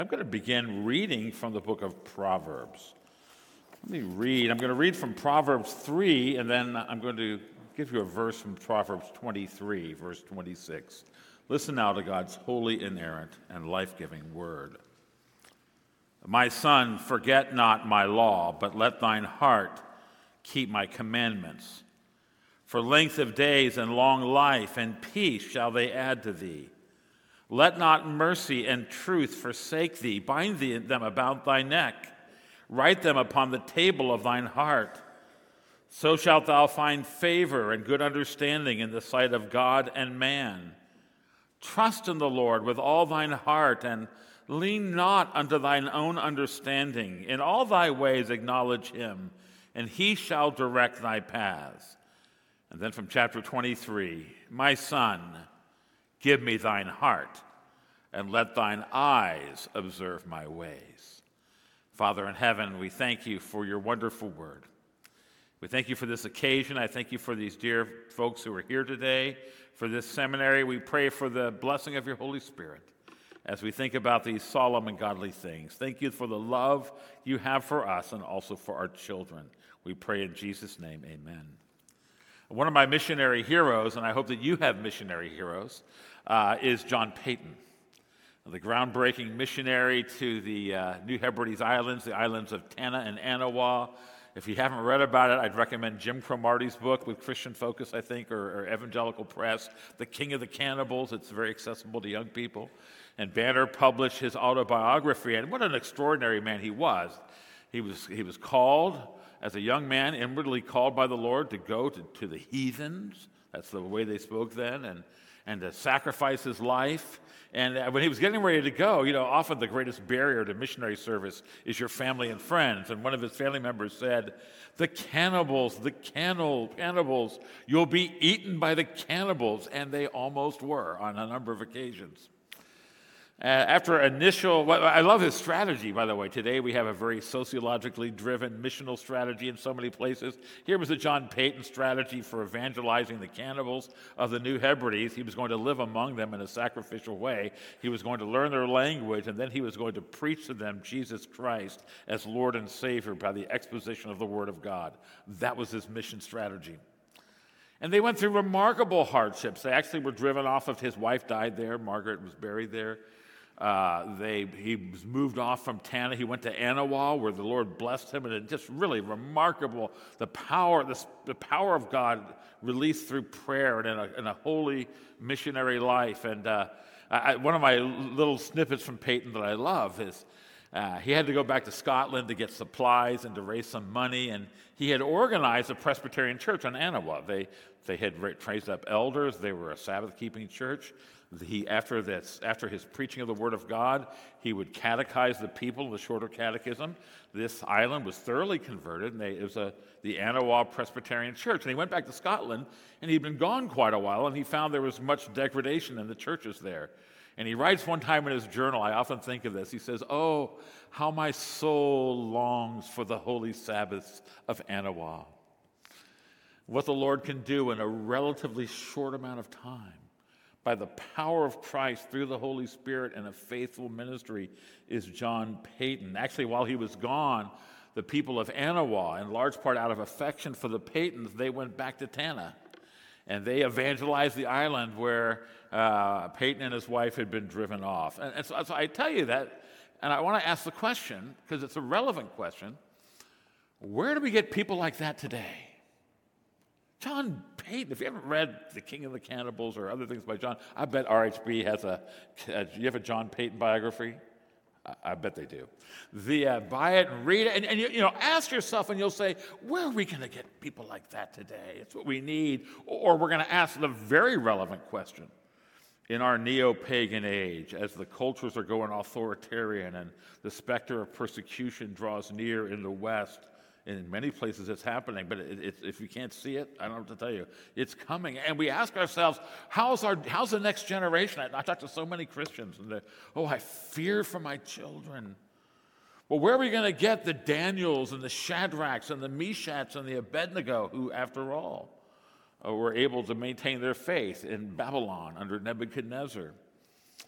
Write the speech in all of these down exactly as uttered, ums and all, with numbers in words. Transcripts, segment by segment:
I'm going to begin reading from the book of Proverbs. Let me read. I'm going to read from Proverbs three, and then I'm going to give you a verse from Proverbs twenty-three, verse twenty-six. Listen now to God's holy, inerrant, and life-giving word. My son, forget not my law, but let thine heart keep my commandments. For length of days and long life and peace shall they add to thee. Let not mercy and truth forsake thee. Bind thee them about thy neck. Write them upon the table of thine heart. So shalt thou find favor and good understanding in the sight of God and man. Trust in the Lord with all thine heart, and lean not unto thine own understanding. In all thy ways acknowledge him, and he shall direct thy paths. And then from chapter twenty-three, my son, give me thine heart, and let thine eyes observe my ways. Father in heaven, we thank you for your wonderful word. We thank you for this occasion. I thank you for these dear folks who are here today, for this seminary. We pray for the blessing of your Holy Spirit as we think about these solemn and godly things. Thank you for the love you have for us and also for our children. We pray in Jesus' name, amen. One of my missionary heroes, and I hope that you have missionary heroes, uh, is John Paton, the groundbreaking missionary to the uh, New Hebrides Islands, the islands of Tanna and Anawa. If you haven't read about it, I'd recommend Jim Cromartie's book with Christian Focus, I think, or, or Evangelical Press, The King of the Cannibals. It's very accessible to young people. And Banner published his autobiography, and what an extraordinary man he was. He was, he was called as a young man, inwardly called by the Lord to go to, to the heathens. That's the way they spoke then, and, and to sacrifice his life. And when he was getting ready to go, you know, often the greatest barrier to missionary service is your family and friends. And one of his family members said, the cannibals, the cannibal, cannibals, you'll be eaten by the cannibals. And they almost were on a number of occasions. Uh, after initial, well, I love his strategy, by the way. Today we have a very sociologically driven missional strategy in so many places. Here was the John Paton strategy for evangelizing the cannibals of the New Hebrides. He was going to live among them in a sacrificial way. He was going to learn their language, and then he was going to preach to them Jesus Christ as Lord and Savior by the exposition of the Word of God. That was his mission strategy. And they went through remarkable hardships. They actually were driven off of, his wife died there. Margaret was buried there. Uh, they, he was moved off from Tanna. He went to Anawa, where the Lord blessed him, and it just really remarkable, the power, the, the power of God released through prayer and in a, in a holy missionary life. And uh, I, one of my little snippets from Paton that I love is uh, he had to go back to Scotland to get supplies and to raise some money, and he had organized a Presbyterian church on Anawa. They, they had raised up elders. They were a Sabbath-keeping church. He, after this, after his preaching of the Word of God, he would catechize the people in the shorter catechism. This island was thoroughly converted, and they, it was a, the Anawa Presbyterian Church. And he went back to Scotland, and he'd been gone quite a while, and he found there was much degradation in the churches there. And he writes one time in his journal, I often think of this, he says, "Oh, how my soul longs for the holy Sabbaths of Anawa." What the Lord can do in a relatively short amount of time, by the power of Christ through the Holy Spirit and a faithful ministry, is John Paton. Actually, while he was gone, the people of Anawa, in large part out of affection for the Patons, they went back to Tanna. And they evangelized the island where uh, Paton and his wife had been driven off. And, and so, so I tell you that, and I want to ask the question, because it's a relevant question, where do we get people like that today? John Paton, if you haven't read The King of the Cannibals or other things by John, I bet R H B has a, uh, do you have a John Paton biography? I, I bet they do. The, uh, buy it and read it, and, and you, you know, ask yourself, and you'll say, where are we going to get people like that today? It's what we need. Or we're going to ask the very relevant question. In our neo-pagan age, as the cultures are going authoritarian and the specter of persecution draws near in the West, in many places it's happening, but it, it, if you can't see it, I don't know what to tell you. It's coming. And we ask ourselves, how's, our, how's the next generation? I, I talk to so many Christians, and they're, oh, I fear for my children. Well, where are we going to get the Daniels and the Shadrachs and the Meshachs and the Abednego, who, after all, uh, were able to maintain their faith in Babylon under Nebuchadnezzar?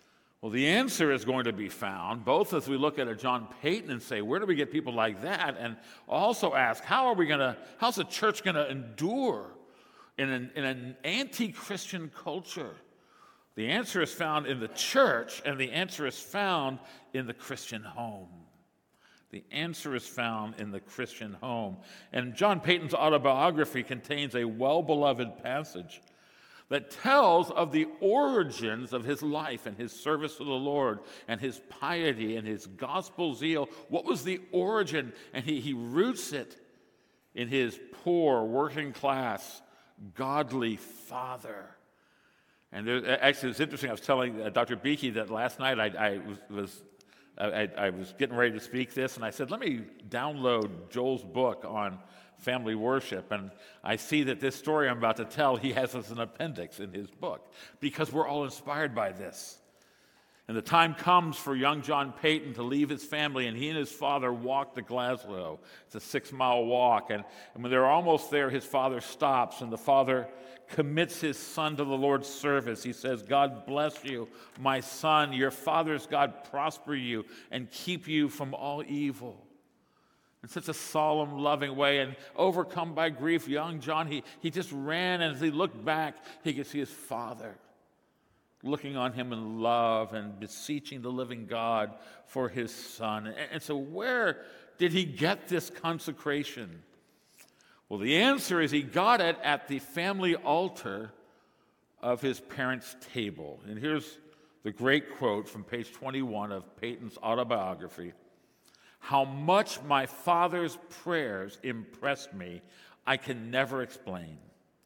Well, the answer is going to be found both as we look at a John Paton and say, where do we get people like that? And also ask, how are we going to, how's the church going to endure in an, in an anti-Christian culture? The answer is found in the church, and the answer is found in the Christian home. The answer is found in the Christian home. And John Paton's autobiography contains a well-beloved passage that tells of the origins of his life and his service to the Lord and his piety and his gospel zeal. What was the origin? And he, he roots it in his poor, working class, godly father. And there, actually, it's interesting. I was telling uh, Doctor Beakey that last night I, I was, was I, I was getting ready to speak this, and I said, let me download Joel's book on family worship. And I see that this story I'm about to tell, he has as an appendix in his book, because we're all inspired by this. And the time comes for young John Paton to leave his family, and he and his father walk to Glasgow. It's a six-mile walk, and, and when they're almost there, his father stops, and the father commits his son to the Lord's service. He says, God bless you, my son. Your father's God prosper you and keep you from all evil. In such a solemn, loving way, and overcome by grief, young John, he, he just ran, and as he looked back, he could see his father looking on him in love and beseeching the living God for his son. And, and so where did he get this consecration? Well, the answer is he got it at the family altar of his parents' table. And here's the great quote from page twenty-one of Paton's autobiography. How much my father's prayers impressed me, I can never explain,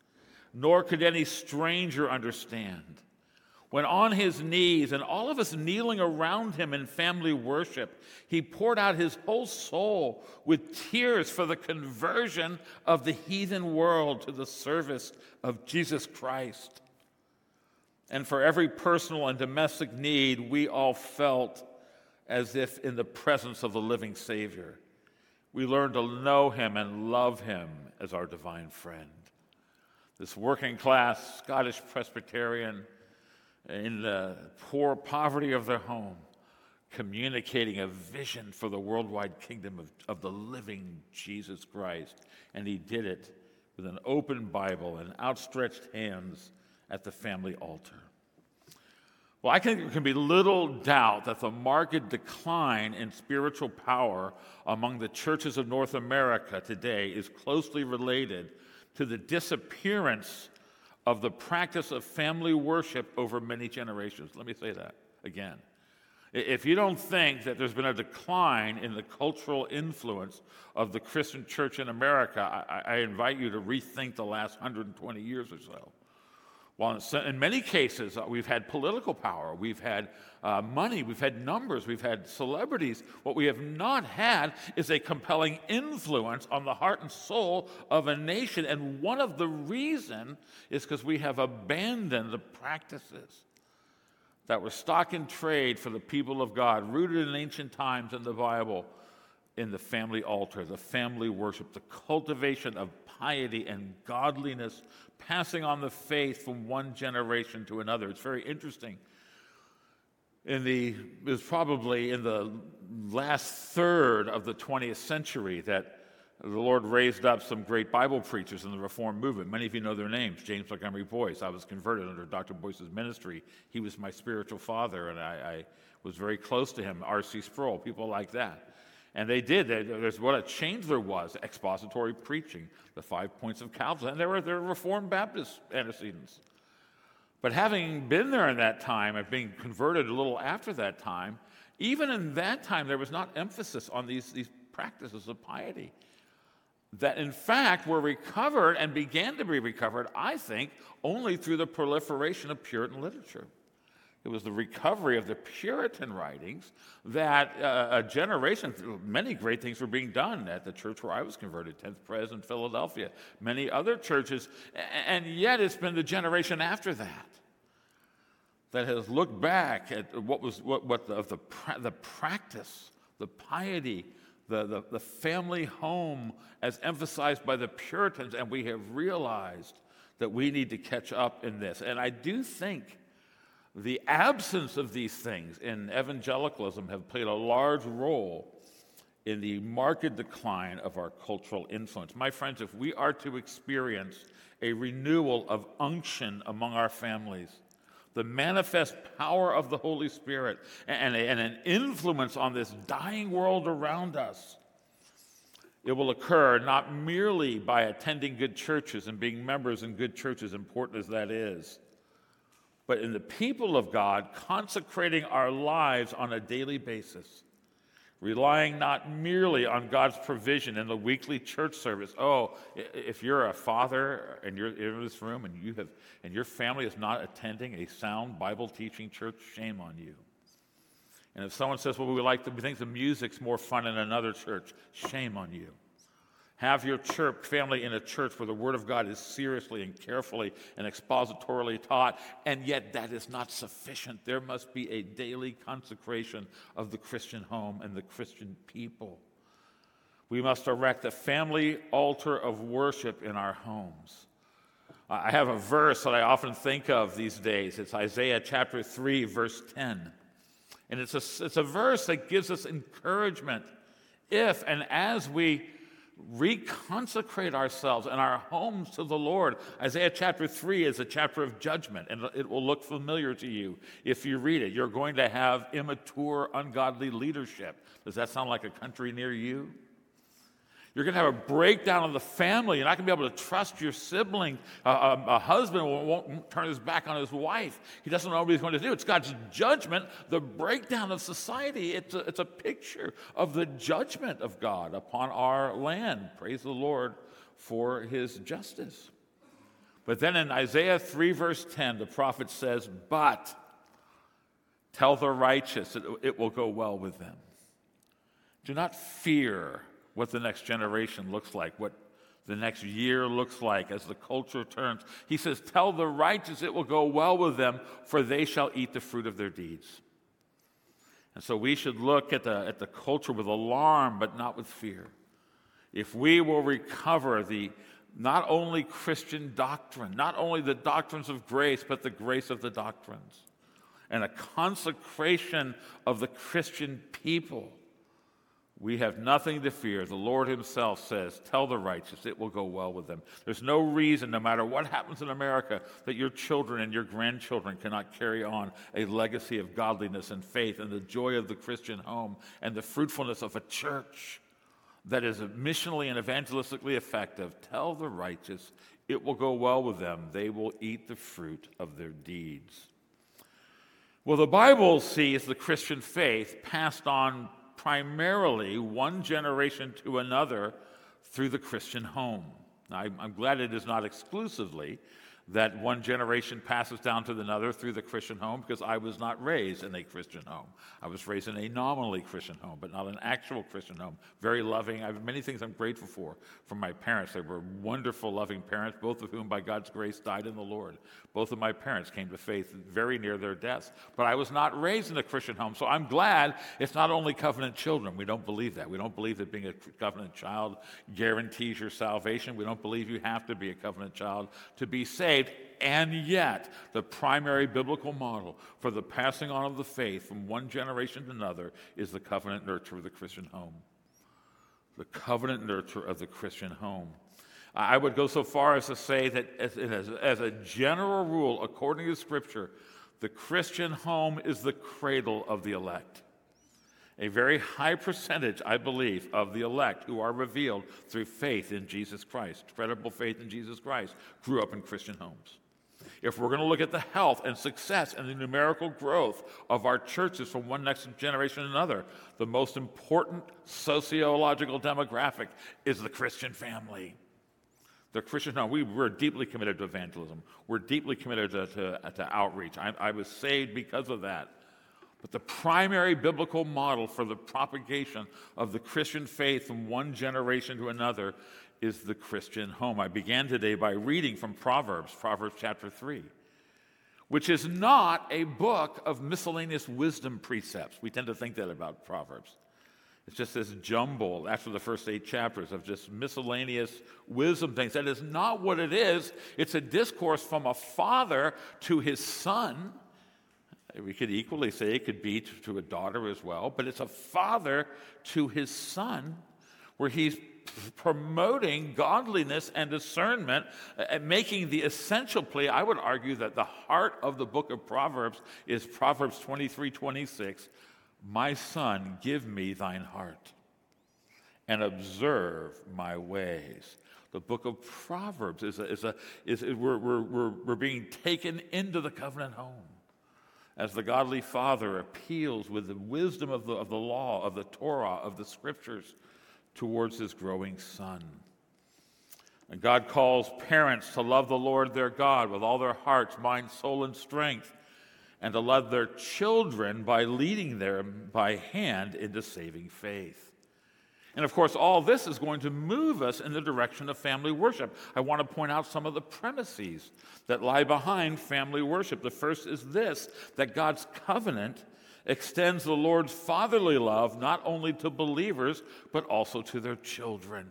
nor could any stranger understand. When on his knees and all of us kneeling around him in family worship, he poured out his whole soul with tears for the conversion of the heathen world to the service of Jesus Christ. And for every personal and domestic need, we all felt as if in the presence of the living Savior. We learned to know him and love him as our divine friend. This working class Scottish Presbyterian, in the poor poverty of their home, communicating a vision for the worldwide kingdom of, of the living Jesus Christ. And he did it with an open Bible and outstretched hands at the family altar. Well, I think there can be little doubt that the marked decline in spiritual power among the churches of North America today is closely related to the disappearance of the practice of family worship over many generations. Let me say that again. If you don't think that there's been a decline in the cultural influence of the Christian church in America, I, I invite you to rethink the last one hundred twenty years or so. Well, in many cases, we've had political power, we've had uh, money, we've had numbers, we've had celebrities. What we have not had is a compelling influence on the heart and soul of a nation. And one of the reasons is because we have abandoned the practices that were stock in trade for the people of God, rooted in ancient times in the Bible, in the family altar, the family worship, the cultivation of piety and godliness, passing on the faith from one generation to another. It's very interesting. In the, it was probably in the last third of the twentieth century that the Lord raised up some great Bible preachers in the Reformed movement. Many of you know their names. James Montgomery Boyce. I was converted under Doctor Boyce's ministry. He was my spiritual father, and I, I was very close to him. R C Sproul, people like that. And they did. There's what a change there was. Expository preaching, the five points of Calvinism. And there were, there were Reformed Baptist antecedents. But having been there in that time and being converted a little after that time, even in that time there was not emphasis on these, these practices of piety that in fact were recovered and began to be recovered, I think, only through the proliferation of Puritan literature. It was the recovery of the Puritan writings that uh, a generation, many great things were being done at the church where I was converted, tenth Pres in Philadelphia, many other churches, and yet it's been the generation after that that has looked back at what was what, what the, of the, the practice, the piety, the, the, the family home as emphasized by the Puritans, and we have realized that we need to catch up in this. And I do think the absence of these things in evangelicalism have played a large role in the marked decline of our cultural influence. My friends, if we are to experience a renewal of unction among our families, the manifest power of the Holy Spirit, and, and an influence on this dying world around us, it will occur not merely by attending good churches and being members in good churches, important as that is, but in the people of God consecrating our lives on a daily basis, relying not merely on God's provision in the weekly church service. Oh, if you're a father and you're in this room and you have and your family is not attending a sound Bible teaching church, shame on you. And if someone says, well, we like the, we think the music's more fun in another church, shame on you. Have your church family in a church where the Word of God is seriously and carefully and expositorily taught, and yet that is not sufficient. There must be a daily consecration of the Christian home and the Christian people. We must erect a family altar of worship in our homes. I have a verse that I often think of these days. It's Isaiah chapter three, verse ten. And it's a, it's a verse that gives us encouragement if and as we reconsecrate ourselves and our homes to the Lord. Isaiah chapter three is a chapter of judgment, and it will look familiar to you if you read it. You're going to have immature, ungodly leadership. Does that sound like a country near you? You're going to have a breakdown of the family. You're not going to be able to trust your sibling. Uh, a, a husband won't, won't turn his back on his wife. He doesn't know what he's going to do. It's God's judgment, the breakdown of society. It's a, it's a picture of the judgment of God upon our land. Praise the Lord for his justice. But then in Isaiah three, verse ten, the prophet says, but tell the righteous it, it will go well with them. Do not fear what the next generation looks like, what the next year looks like as the culture turns. He says, tell the righteous it will go well with them, for they shall eat the fruit of their deeds. And so we should look at the, at the culture with alarm, but not with fear. If we will recover the not only Christian doctrine, not only the doctrines of grace, but the grace of the doctrines, and a consecration of the Christian people, we have nothing to fear. The Lord himself says, tell the righteous, it will go well with them. There's no reason, no matter what happens in America, that your children and your grandchildren cannot carry on a legacy of godliness and faith and the joy of the Christian home and the fruitfulness of a church that is missionally and evangelistically effective. Tell the righteous, it will go well with them. They will eat the fruit of their deeds. Well, the Bible sees the Christian faith passed on primarily one generation to another through the Christian home. Now, I'm glad it is not exclusively that one generation passes down to another through the Christian home, because I was not raised in a Christian home. I was raised in a nominally Christian home, but not an actual Christian home. Very loving. I have many things I'm grateful for from my parents. They were wonderful, loving parents, both of whom, by God's grace, died in the Lord. Both of my parents came to faith very near their deaths. But I was not raised in a Christian home, so I'm glad it's not only covenant children. We don't believe that. We don't believe that being a covenant child guarantees your salvation. We don't believe you have to be a covenant child to be saved. And yet, the primary biblical model for the passing on of the faith from one generation to another is the covenant nurture of the Christian home. The covenant nurture of the Christian home. I would go so far as to say that as, as, as a general rule, according to Scripture, the Christian home is the cradle of the elect. A very high percentage, I believe, of the elect who are revealed through faith in Jesus Christ, credible faith in Jesus Christ, grew up in Christian homes. If we're going to look at the health and success and the numerical growth of our churches from one next generation to another, the most important sociological demographic is the Christian family. The Christian home. We, we're deeply committed to evangelism. We're deeply committed to, to, to outreach. I, I was saved because of that. But the primary biblical model for the propagation of the Christian faith from one generation to another is the Christian home. I began today by reading from Proverbs, Proverbs chapter three, which is not a book of miscellaneous wisdom precepts. We tend to think that about Proverbs. It's just this jumble after the first eight chapters of just miscellaneous wisdom things. That is not what it is. It's a discourse from a father to his son. We could equally say it could be to, to a daughter as well, but it's a father to his son, where he's promoting godliness and discernment, uh, making the essential plea. I would argue that the heart of the book of Proverbs is Proverbs twenty-three twenty-six. My son, give me thine heart, and observe my ways. The book of Proverbs is a, is a is we're, we're we're we're being taken into the covenant home as the godly father appeals with the wisdom of the of the law, of the Torah, of the scriptures towards his growing son. And God calls parents to love the Lord their God with all their hearts, mind, soul, and strength, and to love their children by leading them by hand into saving faith. And of course, all this is going to move us in the direction of family worship. I want to point out some of the premises that lie behind family worship. The first is this, that God's covenant extends the Lord's fatherly love not only to believers, but also to their children.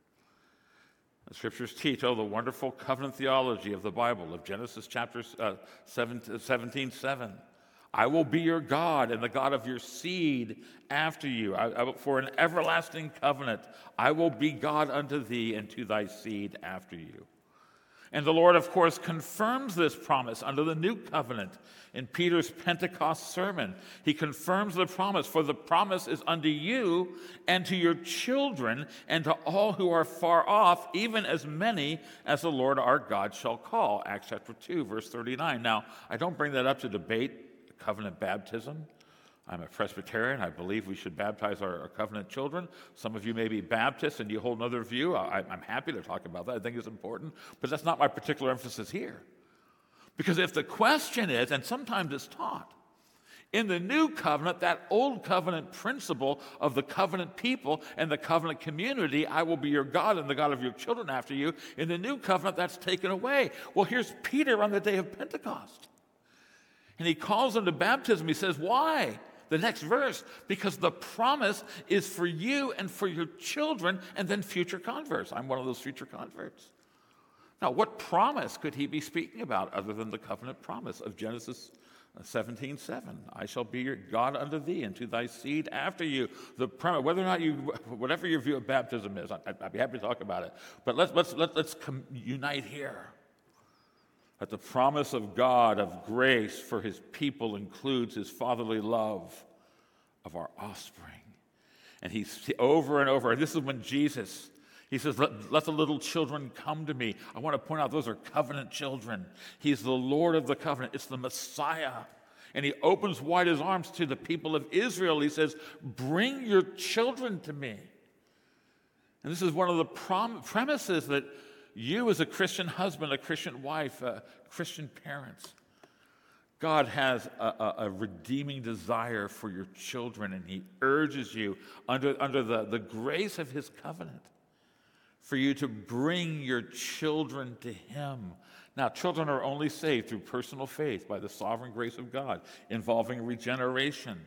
The scriptures teach, oh, the wonderful covenant theology of the Bible, of Genesis chapter uh, seventeen seven. I will be your God and the God of your seed after you. I, I, for an everlasting covenant, I will be God unto thee and to thy seed after you. And the Lord, of course, confirms this promise under the new covenant in Peter's Pentecost sermon. He confirms the promise, for the promise is unto you and to your children and to all who are far off, even as many as the Lord our God shall call. Acts chapter two, verse thirty-nine. Now, I don't bring that up to debate covenant baptism. I'm a Presbyterian. I believe we should baptize our, our covenant children. Some of you may be Baptists and you hold another view. I, I'm happy to talk about that. I think it's important. But that's not my particular emphasis here. Because if the question is, and sometimes it's taught, in the new covenant, that old covenant principle of the covenant people and the covenant community, I will be your God and the God of your children after you, in the new covenant, that's taken away. Well, here's Peter on the day of Pentecost. And he calls them to baptism. He says, why? The next verse, because the promise is for you and for your children and then future converts. I'm one of those future converts. Now, what promise could he be speaking about other than the covenant promise of Genesis seventeen seven? I shall be your God unto thee and to thy seed after you. The premise, whether or not you, whatever your view of baptism is, I'd, I'd be happy to talk about it. But let's let's let's, let's com- unite here. That the promise of God of grace for his people includes his fatherly love of our offspring. And he's over and over, this is when Jesus, he says, let, let the little children come to me. I want to point out those are covenant children. He's the Lord of the covenant. It's the Messiah. And he opens wide his arms to the people of Israel. He says, bring your children to me. And this is one of the prom- premises that you as a Christian husband, a Christian wife, uh, Christian parents, God has a, a, a redeeming desire for your children, and he urges you under, under the, the grace of his covenant for you to bring your children to him. Now, children are only saved through personal faith by the sovereign grace of God, involving regeneration.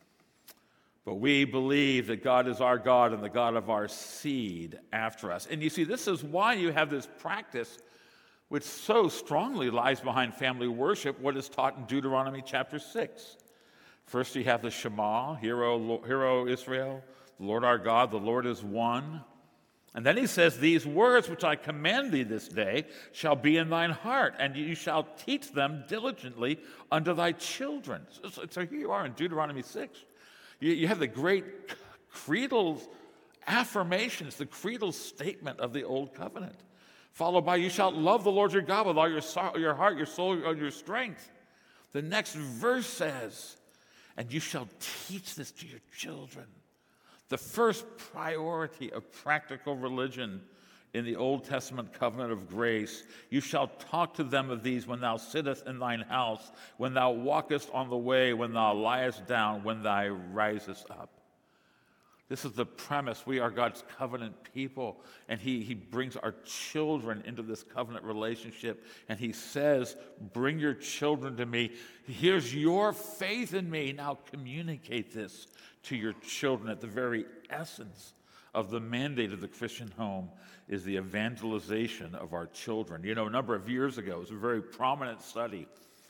But we believe that God is our God and the God of our seed after us. And you see, this is why you have this practice which so strongly lies behind family worship, what is taught in Deuteronomy chapter six. First you have the Shema, Hear, O, Hear, O Israel, the Lord our God, the Lord is one. And then he says, these words which I command thee this day shall be in thine heart, and you shall teach them diligently unto thy children. So, so here you are in Deuteronomy six. You, you have the great creedal affirmations, the creedal statement of the Old Covenant, followed by, you shall love the Lord your God with all your, your heart, your soul, and your strength. The next verse says, and you shall teach this to your children. The first priority of practical religion in the Old Testament covenant of grace, you shall talk to them of these when thou sittest in thine house, when thou walkest on the way, when thou liest down, when thou risest up. This is the premise. We are God's covenant people, and he, he brings our children into this covenant relationship, and he says, bring your children to me. Here's your faith in me. Now communicate this to your children. At the very essence of the mandate of the Christian home is the evangelization of our children. You know, a number of years ago, it was a very prominent study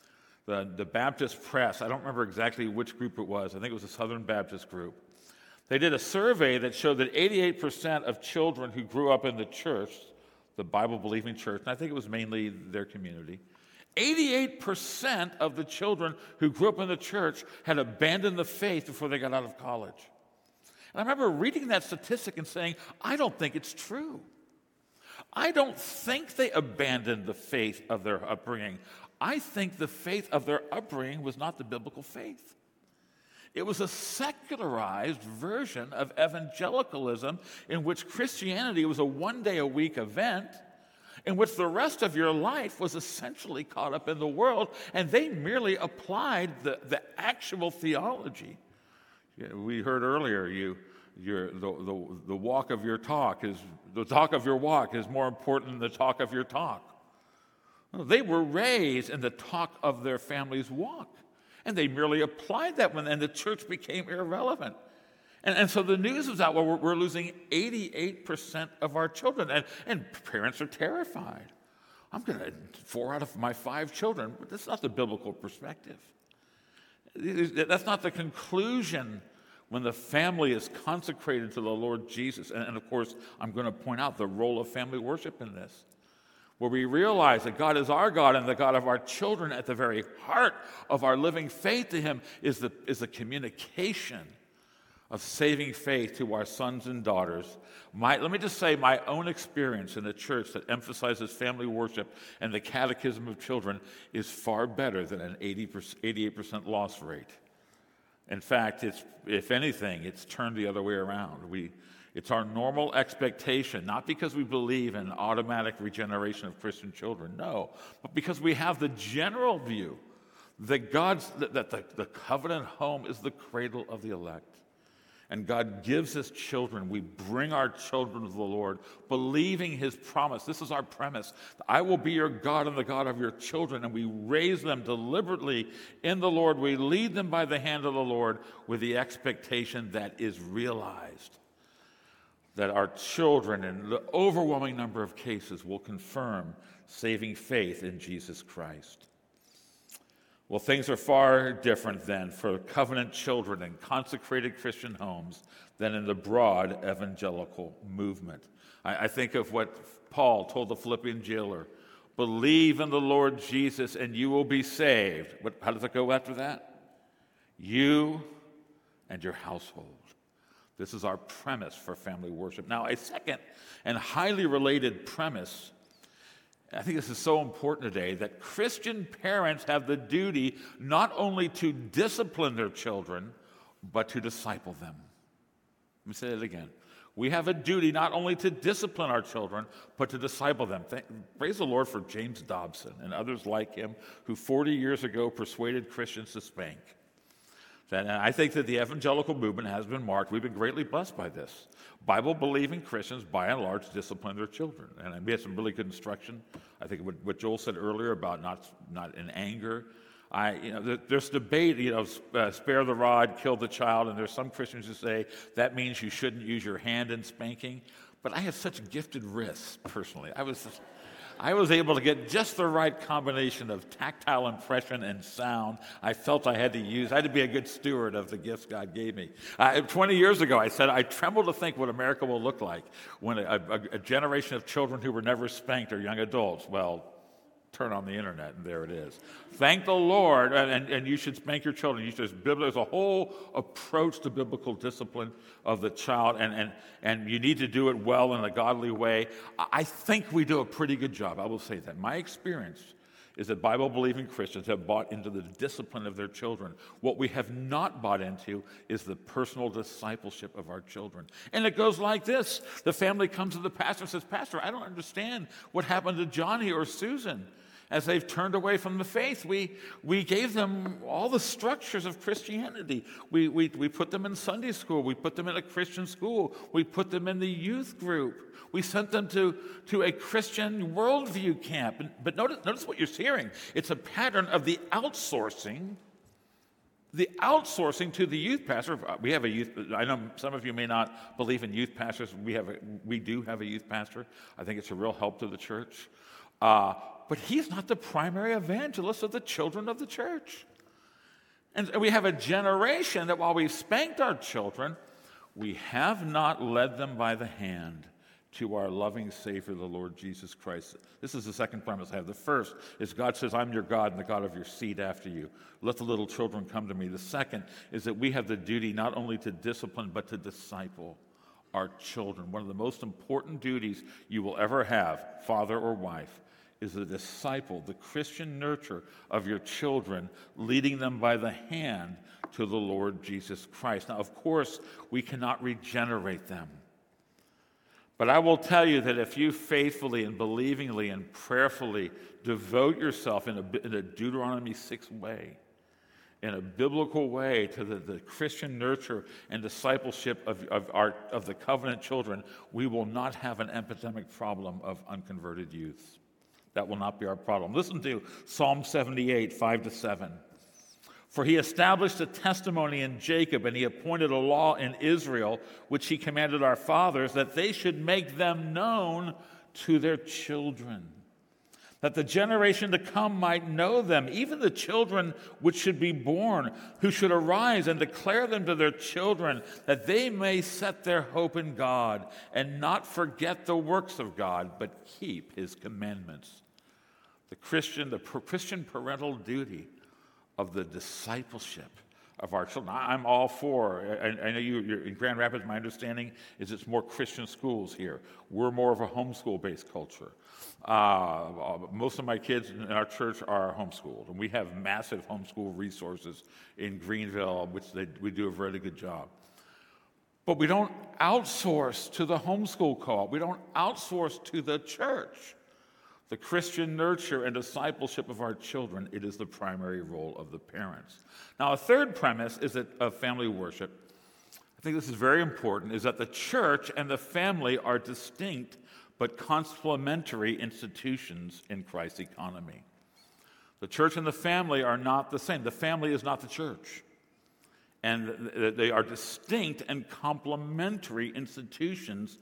the, the Baptist Press, I don't remember exactly which group it was, I think it was the Southern Baptist group. They did a survey that showed that eighty-eight percent of children who grew up in the church, the Bible-believing church, and I think it was mainly their community, eighty-eight percent of the children who grew up in the church had abandoned the faith before they got out of college. And I remember reading that statistic and saying, I don't think it's true. I don't think they abandoned the faith of their upbringing. I think the faith of their upbringing was not the biblical faith. It was a secularized version of evangelicalism in which Christianity was a one-day-a-week event in which the rest of your life was essentially caught up in the world, and they merely applied the, the actual theology. Yeah, we heard earlier, you, your, the, the, the walk of your talk is, the talk of your walk is more important than the talk of your talk. They were raised in the talk of their family's walk. And they merely applied that one, and the church became irrelevant. And, and so the news was out, well, we're, we're losing eighty-eight percent of our children, and, and parents are terrified. I'm going to, four out of my five children, but that's not the biblical perspective. That's not the conclusion when the family is consecrated to the Lord Jesus. And, and of course, I'm going to point out the role of family worship in this, where we realize that God is our God and the God of our children. At the very heart of our living faith to Him is the, is the communication of saving faith to our sons and daughters. My, let me just say, my own experience in a church that emphasizes family worship and the catechism of children is far better than an eighty percent, eighty-eight percent loss rate. In fact, it's, if anything, it's turned the other way around. We It's our normal expectation, not because we believe in automatic regeneration of Christian children, no, but because we have the general view that God's that the, the covenant home is the cradle of the elect. And God gives us children. We bring our children to the Lord, believing His promise. This is our premise. I will be your God and the God of your children. And we raise them deliberately in the Lord. We lead them by the hand of the Lord with the expectation that is realized, that our children, in the overwhelming number of cases, will confirm saving faith in Jesus Christ. Well, things are far different then for covenant children in consecrated Christian homes than in the broad evangelical movement. I, I think of what Paul told the Philippian jailer, believe in the Lord Jesus and you will be saved. What, how does it go after that? You and your household. This is our premise for family worship. Now, a second and highly related premise, I think this is so important today, that Christian parents have the duty not only to discipline their children, but to disciple them. Let me say that again. We have a duty not only to discipline our children, but to disciple them. Thank, praise the Lord for James Dobson and others like him who forty years ago persuaded Christians to spank. And I think that the evangelical movement has been marked. We've been greatly blessed by this. Bible-believing Christians, by and large, discipline their children. And we had some really good instruction. I think what, what Joel said earlier about not, not in anger. I, you know, there, there's debate, you know, uh, spare the rod, kill the child. And there's some Christians who say that means you shouldn't use your hand in spanking. But I have such gifted wrists, personally. I was just... I was able to get just the right combination of tactile impression and sound I felt I had to use. I had to be a good steward of the gifts God gave me. Uh, twenty years ago, I said, I tremble to think what America will look like when a, a, a generation of children who were never spanked are young adults. Well, turn on the internet, and there it is. Thank the Lord, and, and, and you should spank your children. You should, there's a whole approach to biblical discipline of the child, and, and, and you need to do it well in a godly way. I think we do a pretty good job. I will say that. My experience is that Bible-believing Christians have bought into the discipline of their children. What we have not bought into is the personal discipleship of our children. And it goes like this. The family comes to the pastor and says, Pastor, I don't understand what happened to Johnny or Susan. As they've turned away from the faith, we, we gave them all the structures of Christianity. We, we, we put them in Sunday school. We put them in a Christian school. We put them in the youth group. We sent them to, to a Christian worldview camp. But notice, notice what you're hearing. It's a pattern of the outsourcing, the outsourcing to the youth pastor. We have a youth, I know some of you may not believe in youth pastors. We, have a, we do have a youth pastor. I think it's a real help to the church. Uh, but he's not the primary evangelist of the children of the church. And we have a generation that while we've spanked our children, we have not led them by the hand to our loving Savior, the Lord Jesus Christ. This is the second premise I have. The first is God says, I'm your God and the God of your seed after you. Let the little children come to me. The second is that we have the duty not only to discipline, but to disciple our children. One of the most important duties you will ever have, father or wife, is the disciple, the Christian nurture of your children, leading them by the hand to the Lord Jesus Christ. Now, of course, we cannot regenerate them. But I will tell you that if you faithfully and believingly and prayerfully devote yourself in a, in a Deuteronomy six way, in a biblical way to the, the Christian nurture and discipleship of, of, our, of the covenant children, we will not have an epidemic problem of unconverted youth. That will not be our problem. Listen to Psalm seventy-eight, five to seven. For he established a testimony in Jacob, and he appointed a law in Israel, which he commanded our fathers, that they should make them known to their children, that the generation to come might know them, even the children which should be born, who should arise and declare them to their children, that they may set their hope in God and not forget the works of God, but keep his commandments. The Christian, the Christian parental duty of the discipleship of our children. I'm all for, I, I know you, you're in Grand Rapids, my understanding is it's more Christian schools here. We're more of a homeschool-based culture. Uh, most of my kids in our church are homeschooled, and we have massive homeschool resources in Greenville, which they, we do a very good job. But we don't outsource to the homeschool co-op. We don't outsource to the church. The Christian nurture and discipleship of our children, it is the primary role of the parents. Now, a third premise is that of family worship, I think this is very important, is that the church and the family are distinct but complementary institutions in Christ's economy. The church and the family are not the same. The family is not the church. And they are distinct and complementary institutions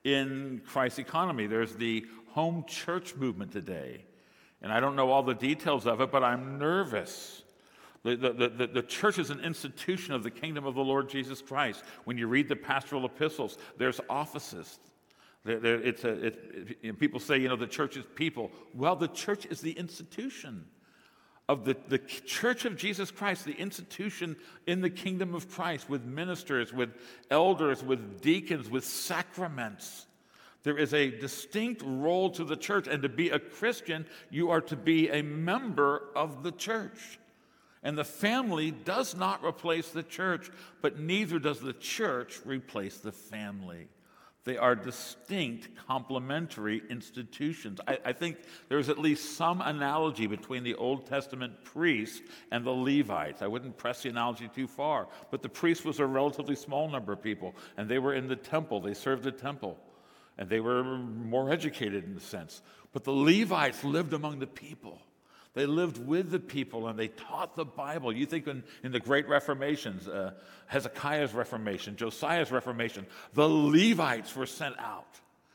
in Christ's economy. There's the home church movement today. And I don't know all the details of it, but I'm nervous. The, the, the, the church is an institution of the kingdom of the Lord Jesus Christ. When you read the pastoral epistles, there's offices. There, there, it's a, it, it, people say, you know, the church is people. Well, the church is the institution of the, the church of Jesus Christ, the institution in the kingdom of Christ, with ministers, with elders, with deacons, with sacraments. There is a distinct role to the church, and to be a Christian, you are to be a member of the church. And the family does not replace the church, but neither does the church replace the family. They are distinct, complementary institutions. I, I think there's at least some analogy between the Old Testament priests and the Levites. I wouldn't press the analogy too far, but the priest was a relatively small number of people, and they were in the temple. They served the temple. And they were more educated in a sense. But the Levites lived among the people. They lived with the people, and they taught the Bible. You think in, in the great Reformations, uh, Hezekiah's Reformation, Josiah's Reformation, the Levites were sent out.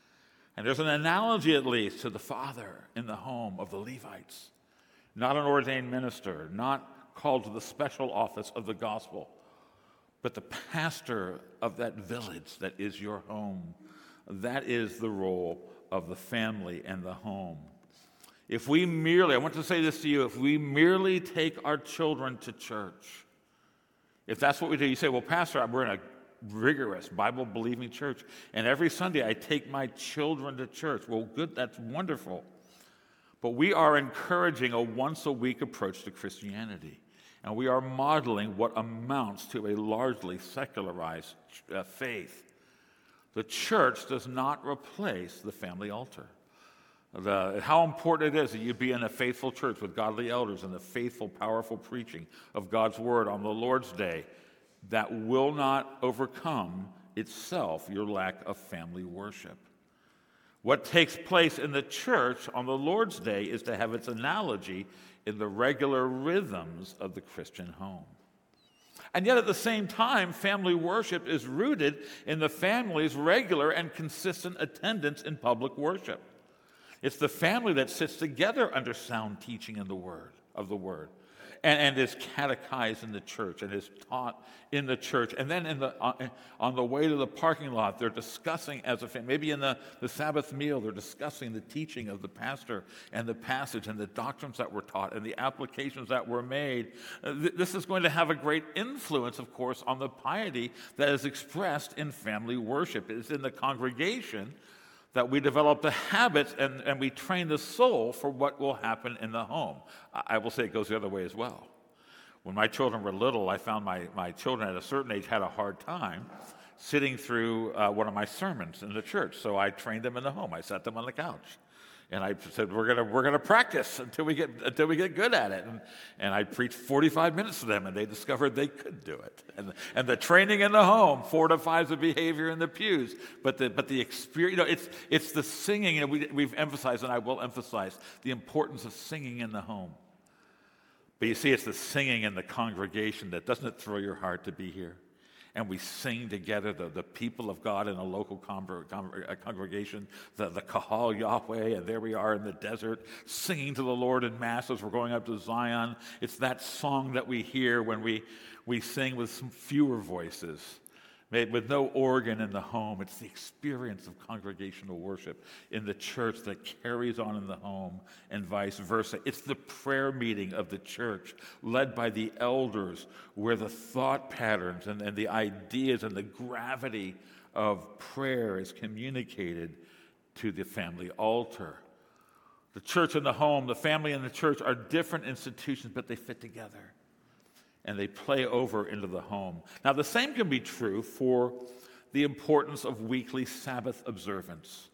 And there's an analogy, at least, to the father in the home of the Levites. Not an ordained minister, not called to the special office of the gospel, but the pastor of that village that is your home. That is the role of the family and the home. If we merely, I want to say this to you, if we merely take our children to church, if that's what we do, you say, well, Pastor, we're in a rigorous Bible-believing church, and every Sunday I take my children to church. Well, good, that's wonderful. But we are encouraging a once-a-week approach to Christianity, and we are modeling what amounts to a largely secularized uh, faith. The church does not replace the family altar. The, how important it is that you be in a faithful church with godly elders and the faithful, powerful preaching of God's word on the Lord's Day, that will not overcome itself your lack of family worship. What takes place in the church on the Lord's Day is to have its analogy in the regular rhythms of the Christian home. And yet at the same time, family worship is rooted in the family's regular and consistent attendance in public worship. It's the family that sits together under sound teaching in the word of the word, and, and is catechized in the church and is taught in the church. And then in the on, on the way to the parking lot, they're discussing as a family. Maybe in the, the Sabbath meal, they're discussing the teaching of the pastor and the passage and the doctrines that were taught and the applications that were made. Uh, th- this is going to have a great influence, of course, on the piety that is expressed in family worship. It's in the congregation that we develop the habits and, and we train the soul for what will happen in the home. I, I will say it goes the other way as well. When my children were little, I found my, my children at a certain age had a hard time sitting through uh, one of my sermons in the church. So I trained them in the home. I sat them on the couch. And I said, we're gonna we're gonna practice until we get until we get good at it. And, and I preached forty-five minutes to them, and they discovered they could do it. And and the training in the home fortifies the behavior in the pews. But the but the experience, you know, it's it's the singing. You know, we we've emphasized, and I will emphasize the importance of singing in the home. But you see, it's the singing in the congregation that doesn't it thrill your heart to be here? And we sing together, the, the people of God in a local con- con- congregation, the, the Kahal Yahweh, and there we are in the desert, singing to the Lord in Mass as we're going up to Zion. It's that song that we hear when we, we sing with some fewer voices, made with no organ in the home. It's the experience of congregational worship in the church that carries on in the home and vice versa. It's the prayer meeting of the church led by the elders where the thought patterns and, and the ideas and the gravity of prayer is communicated to the family altar. The church and the home, the family and the church are different institutions, but they fit together. And they play over into the home. Now, the same can be true for the importance of weekly Sabbath observance.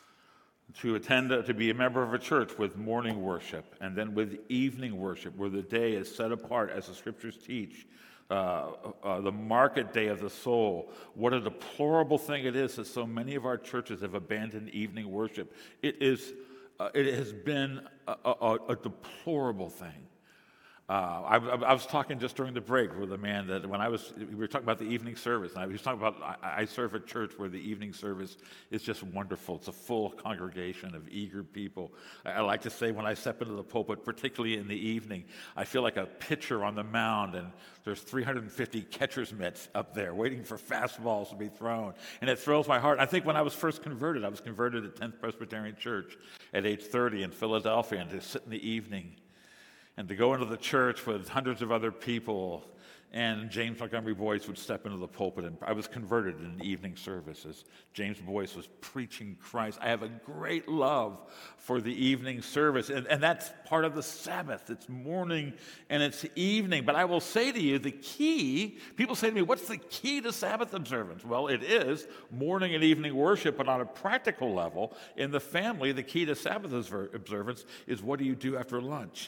To attend, to be a member of a church with morning worship and then with evening worship, where the day is set apart as the scriptures teach, uh, uh, the market day of the soul. What a deplorable thing it is that so many of our churches have abandoned evening worship. It is, uh, it has been a, a, a deplorable thing. Uh, I, I was talking just during the break with a man that when I was, we were talking about the evening service, and I was talking about, I, I serve a church where the evening service is just wonderful. It's a full congregation of eager people. I, I like to say when I step into the pulpit, particularly in the evening, I feel like a pitcher on the mound, and there's three hundred fifty catcher's mitts up there waiting for fastballs to be thrown, and it thrills my heart. I think when I was first converted, I was converted at tenth Presbyterian Church at age thirty in Philadelphia, and to sit in the evening and to go into the church with hundreds of other people, and James Montgomery Boyce would step into the pulpit, and I was converted in the evening services. James Boyce was preaching Christ. I have a great love for the evening service, and, and that's part of the Sabbath. It's morning and it's evening. But I will say to you, the key, people say to me, what's the key to Sabbath observance? Well, it is morning and evening worship, but on a practical level, in the family, the key to Sabbath observance is what do you do after lunch?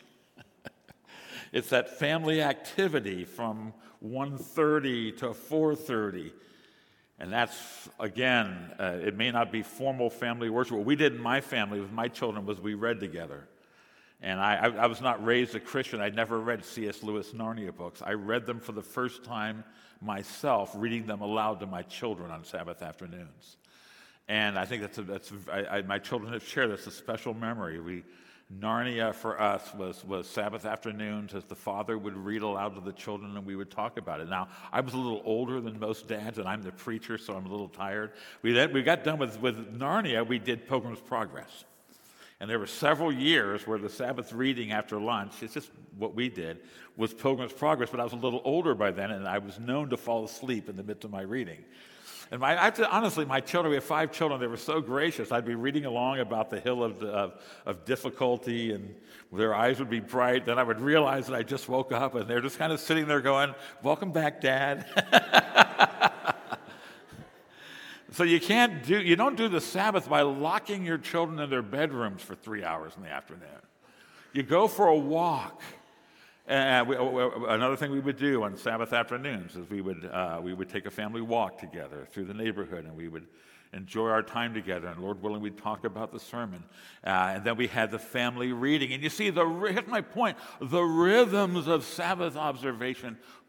It's that family activity from one thirty to four thirty. And that's, again, uh, it may not be formal family worship. What we did in my family with my children was we read together. And I, I, I was not raised a Christian. I'd never read C S Lewis Narnia books. I read them for the first time myself, reading them aloud to my children on Sabbath afternoons. And I think that's, a, that's I, I, my children have shared that's a special memory. We Narnia for us was, was Sabbath afternoons as the father would read aloud to the children and we would talk about it. Now, I was a little older than most dads, and I'm the preacher, so I'm a little tired. We, then, we got done with, with Narnia, we did Pilgrim's Progress. And there were several years where the Sabbath reading after lunch, it's just what we did, was Pilgrim's Progress, but I was a little older by then, and I was known to fall asleep in the midst of my reading. And my, I, honestly, my children, we have five children, they were so gracious. I'd be reading along about the hill of, of, of difficulty, and their eyes would be bright. Then I would realize that I just woke up, and they're just kind of sitting there going, "Welcome back, Dad." So you can't do, you don't do the Sabbath by locking your children in their bedrooms for three hours in the afternoon. You go for a walk. And we, another thing we would do on Sabbath afternoons is we would uh, we would take a family walk together through the neighborhood, and we would enjoy our time together. And Lord willing, we'd talk about the sermon. Uh, and then we had the family reading. And you see, the here's my point: the rhythms of Sabbath observation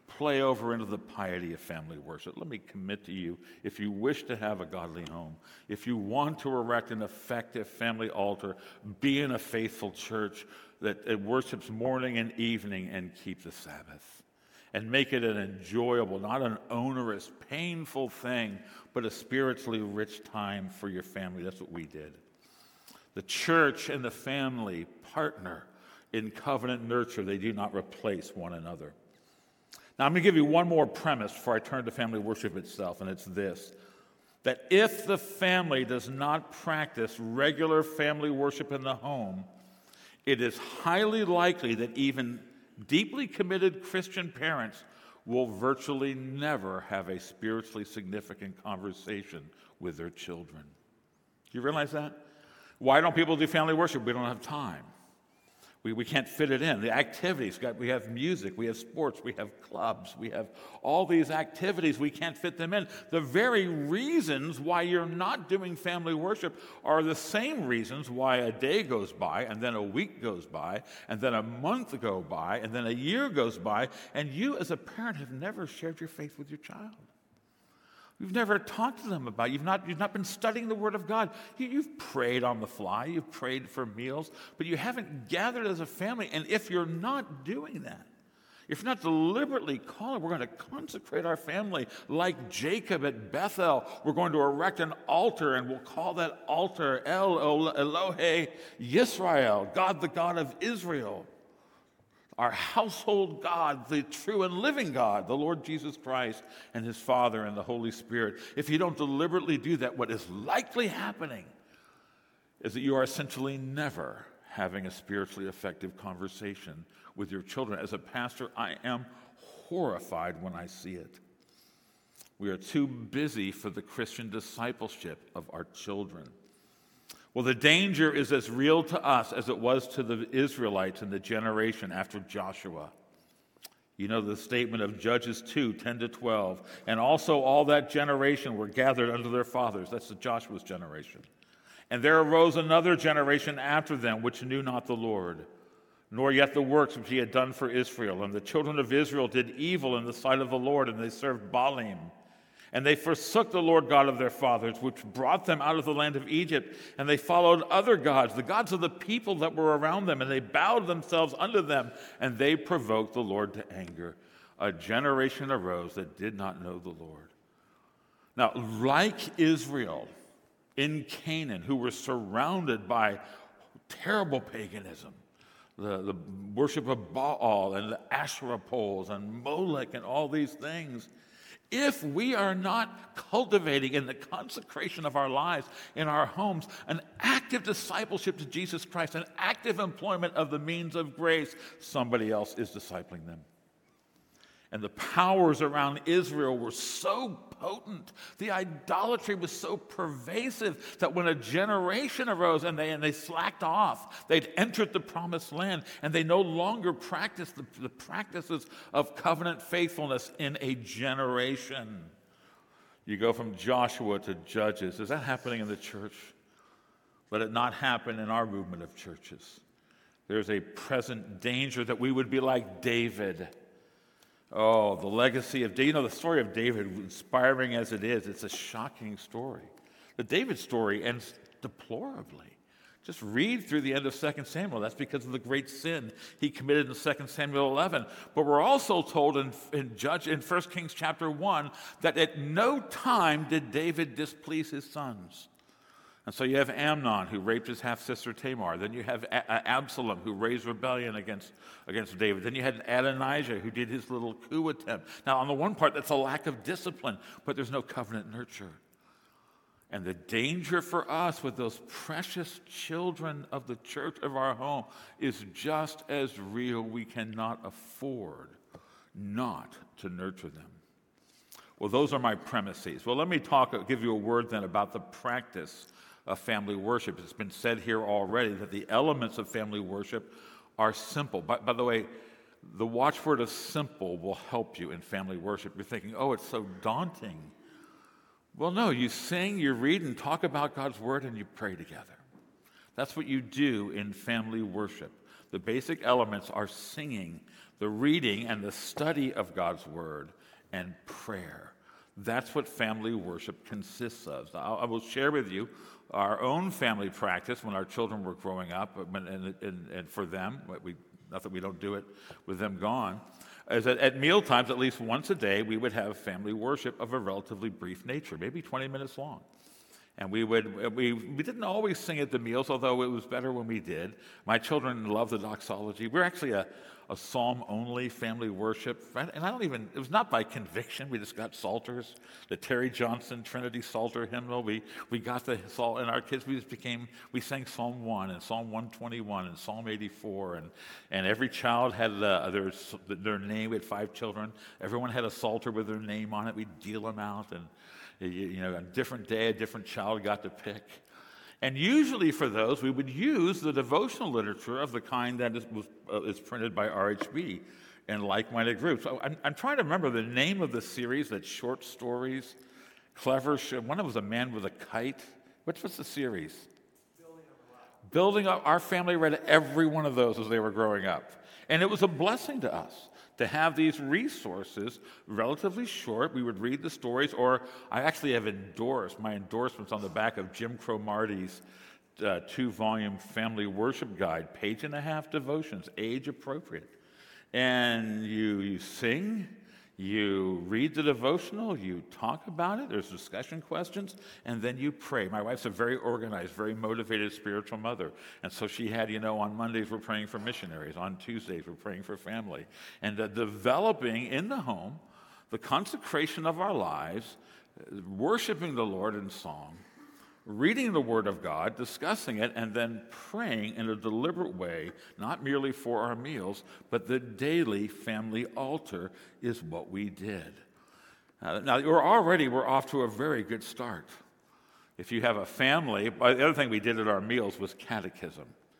play over into the piety of family worship. Let me commit to you, if you wish to have a godly home, if you want to erect an effective family altar, be in a faithful church that it worships morning and evening and keep the Sabbath. And make it an enjoyable, not an onerous, painful thing, but a spiritually rich time for your family. That's what we did. The church and the family partner in covenant nurture. They do not replace one another. Now, I'm going to give you one more premise before I turn to family worship itself, and it's this: that if the family does not practice regular family worship in the home, it is highly likely that even deeply committed Christian parents will virtually never have a spiritually significant conversation with their children. Do you realize that? Why don't people do family worship? We don't have time. We, we can't fit it in. The activities, we have music, we have sports, we have clubs, we have all these activities, we can't fit them in. The very reasons why you're not doing family worship are the same reasons why a day goes by, and then a week goes by, and then a month goes by, and then a year goes by, and you as a parent have never shared your faith with your child. You've never talked to them about it. You've not, you've not been studying the Word of God. You, you've prayed on the fly. You've prayed for meals. But you haven't gathered as a family. And if you're not doing that, if you're not deliberately calling, we're going to consecrate our family like Jacob at Bethel. We're going to erect an altar, and we'll call that altar El Elohe Yisrael, God the God of Israel. Our household God, the true and living God, the Lord Jesus Christ and his Father and the Holy Spirit. If you don't deliberately do that, what is likely happening is that you are essentially never having a spiritually effective conversation with your children. As a pastor, I am horrified when I see it. We are too busy for the Christian discipleship of our children. Well, the danger is as real to us as it was to the Israelites in the generation after Joshua. You know the statement of Judges two, ten to twelve. And also all that generation were gathered unto their fathers. That's the Joshua's generation. And there arose another generation after them, which knew not the Lord, nor yet the works which he had done for Israel. And the children of Israel did evil in the sight of the Lord, and they served Baalim. And they forsook the Lord God of their fathers, which brought them out of the land of Egypt. And they followed other gods, the gods of the people that were around them, and they bowed themselves unto them, and they provoked the Lord to anger. A generation arose that did not know the Lord. Now, like Israel in Canaan, who were surrounded by terrible paganism, the, the worship of Baal and the Asherah poles and Molech and all these things, if we are not cultivating in the consecration of our lives, in our homes, an active discipleship to Jesus Christ, an active employment of the means of grace, somebody else is discipling them. And the powers around Israel were so potent, the idolatry was so pervasive that when a generation arose and they, and they slacked off, they'd entered the promised land and they no longer practiced the, the practices of covenant faithfulness in a generation. You go from Joshua to Judges. Is that happening in the church? Let it not happen in our movement of churches. There's a present danger that we would be like David. Oh, the legacy of David. You know, the story of David, inspiring as it is, it's a shocking story. The David story ends deplorably. Just read through the end of Second Samuel. That's because of the great sin he committed in Second Samuel eleven. But we're also told in, in, Judge, in First Kings chapter one that at no time did David displease his sons. And so you have Amnon, who raped his half-sister Tamar. Then you have A- Absalom, who raised rebellion against, against David. Then you had Adonijah, who did his little coup attempt. Now, on the one part, that's a lack of discipline, but there's no covenant nurture. And the danger for us with those precious children of the church of our home is just as real. We cannot afford not to nurture them. Well, those are my premises. Well, let me talk, give you a word then about the practice of family worship. It's been said here already that the elements of family worship are simple. By, by the way, the watchword of simple will help you in family worship. You're thinking, oh, it's so daunting. Well, no, you sing, you read, and talk about God's word, and you pray together. That's what you do in family worship. The basic elements are singing, the reading and the study of God's word, and prayer. That's what family worship consists of. So I will share with you our own family practice when our children were growing up, and, and, and for them, we, not that we don't do it with them gone, is that at meal times, at least once a day, we would have family worship of a relatively brief nature, maybe twenty minutes long. And we would we we didn't always sing at the meals, although it was better when we did. My children love the doxology. We're actually a, a psalm-only family worship. And I don't even, it was not by conviction. We just got psalters, the Terry Johnson Trinity Psalter hymnal. We we got the psalm, and our kids, we just became, we sang Psalm one and Psalm one twenty-one and Psalm eighty-four. And, and every child had uh, their, their name. We had five children. Everyone had a psalter with their name on it. We'd deal them out, and you know, a different day, a different child got to pick. And usually for those, we would use the devotional literature of the kind that is, was, uh, is printed by R H B and like-minded groups. So I'm, I'm trying to remember the name of the series, that short stories, clever, sh- one of them was A Man with a Kite. Which was the series? Building Up. Building Up. Our family read every one of those as they were growing up. And it was a blessing to us to have these resources, relatively short. We would read the stories, or I actually have endorsed, my endorsements on the back of Jim Cromartie's uh, two-volume family worship guide, page and a half devotions, age appropriate. And you, you sing, you read the devotional, you talk about it, there's discussion questions, and then you pray. My wife's a very organized, very motivated spiritual mother. And so she had, you know, on Mondays we're praying for missionaries, on Tuesdays we're praying for family. And uh, developing in the home the consecration of our lives, uh, worshiping the Lord in song, reading the Word of God, discussing it, and then praying in a deliberate way, not merely for our meals, but the daily family altar is what we did. Uh, now, we're already, we're off to a very good start. If you have a family, the other thing we did at our meals was catechism.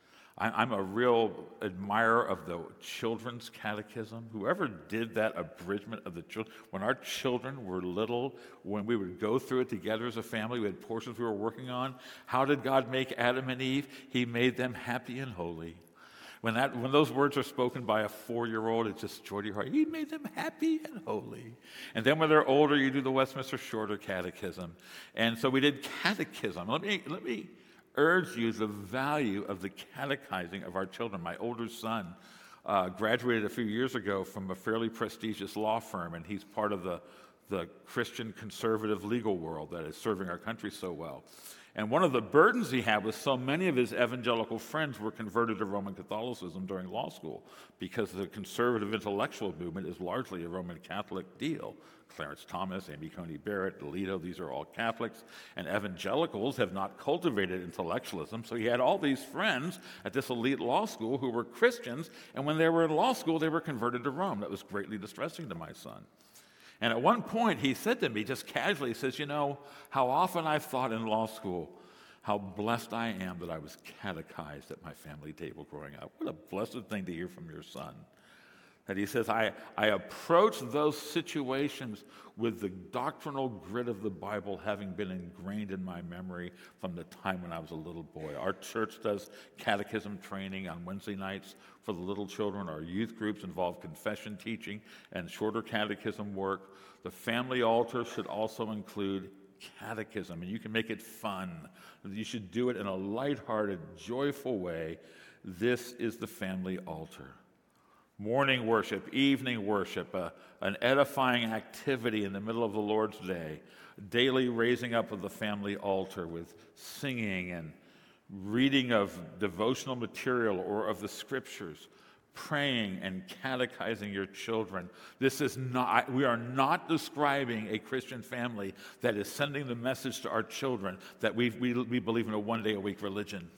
I'm a real admirer of the children's catechism. Whoever did that abridgment of the children, when our children were little, when we would go through it together as a family, we had portions we were working on. How did God make Adam and Eve? He made them happy and holy. When that, when those words are spoken by a four-year-old, it's just joy to your heart. He made them happy and holy. And then when they're older, you do the Westminster Shorter Catechism. And so we did catechism. Let me let me. urge you the value of the catechizing of our children. My older son uh, graduated a few years ago from a fairly prestigious law firm, and he's part of the, the Christian conservative legal world that is serving our country so well. And one of the burdens he had was so many of his evangelical friends were converted to Roman Catholicism during law school, because the conservative intellectual movement is largely a Roman Catholic deal. Clarence Thomas, Amy Coney Barrett, Alito, these are all Catholics, and evangelicals have not cultivated intellectualism, so he had all these friends at this elite law school who were Christians, and when they were in law school, they were converted to Rome. That was greatly distressing to my son. And at one point, he said to me, just casually, he says, you know, how often I've thought in law school how blessed I am that I was catechized at my family table growing up. What a blessed thing to hear from your son. That he says, I, I approach those situations with the doctrinal grit of the Bible having been ingrained in my memory from the time when I was a little boy. Our church does catechism training on Wednesday nights for the little children. Our youth groups involve confession teaching and shorter catechism work. The family altar should also include catechism, and you can make it fun. You should do it in a lighthearted, joyful way. This is the family altar. Morning worship, evening worship, uh, an edifying activity in the middle of the Lord's day, daily raising up of the family altar with singing and reading of devotional material or of the scriptures, praying and catechizing your children. This is not, we are not describing a Christian family that is sending the message to our children that we, we, we believe in a one-day-a-week religion.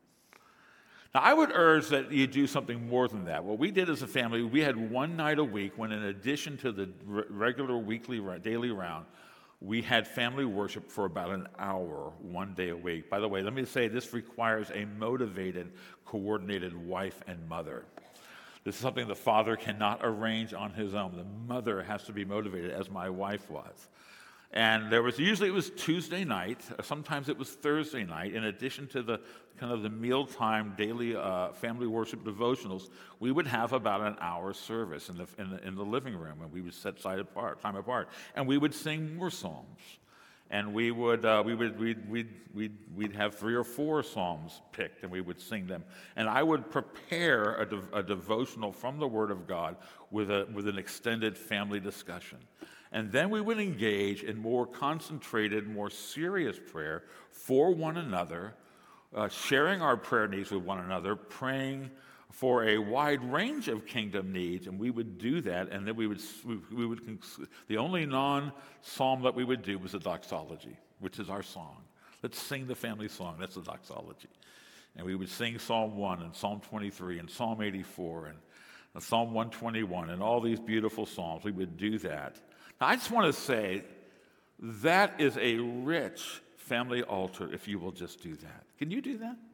Now, I would urge that you do something more than that. What we did as a family, we had one night a week when, in addition to the re- regular weekly, daily round, we had family worship for about an hour, one day a week. By the way, let me say this requires a motivated, coordinated wife and mother. This is something the father cannot arrange on his own. The mother has to be motivated, as my wife was. And there was usually it was Tuesday night, sometimes it was Thursday night. In addition to the kind of the mealtime daily uh, family worship devotionals, we would have about an hour service in the, in the in the living room, and we would set side apart, time apart, and we would sing more psalms. And we would uh, we would we'd, we'd we'd we'd have three or four psalms picked, and we would sing them. And I would prepare a, de- a devotional from the Word of God with a with an extended family discussion. And then we would engage in more concentrated, more serious prayer for one another, uh, sharing our prayer needs with one another, praying for a wide range of kingdom needs, and we would do that, and then we would, we would the only non-psalm that we would do was the doxology, which is our song. Let's sing the family song, that's the doxology. And we would sing Psalm one and Psalm twenty-three and Psalm eighty-four and Psalm one twenty-one and all these beautiful psalms. We would do that. Now, I just want to say that is a rich family altar if you will just do that. Can you do that?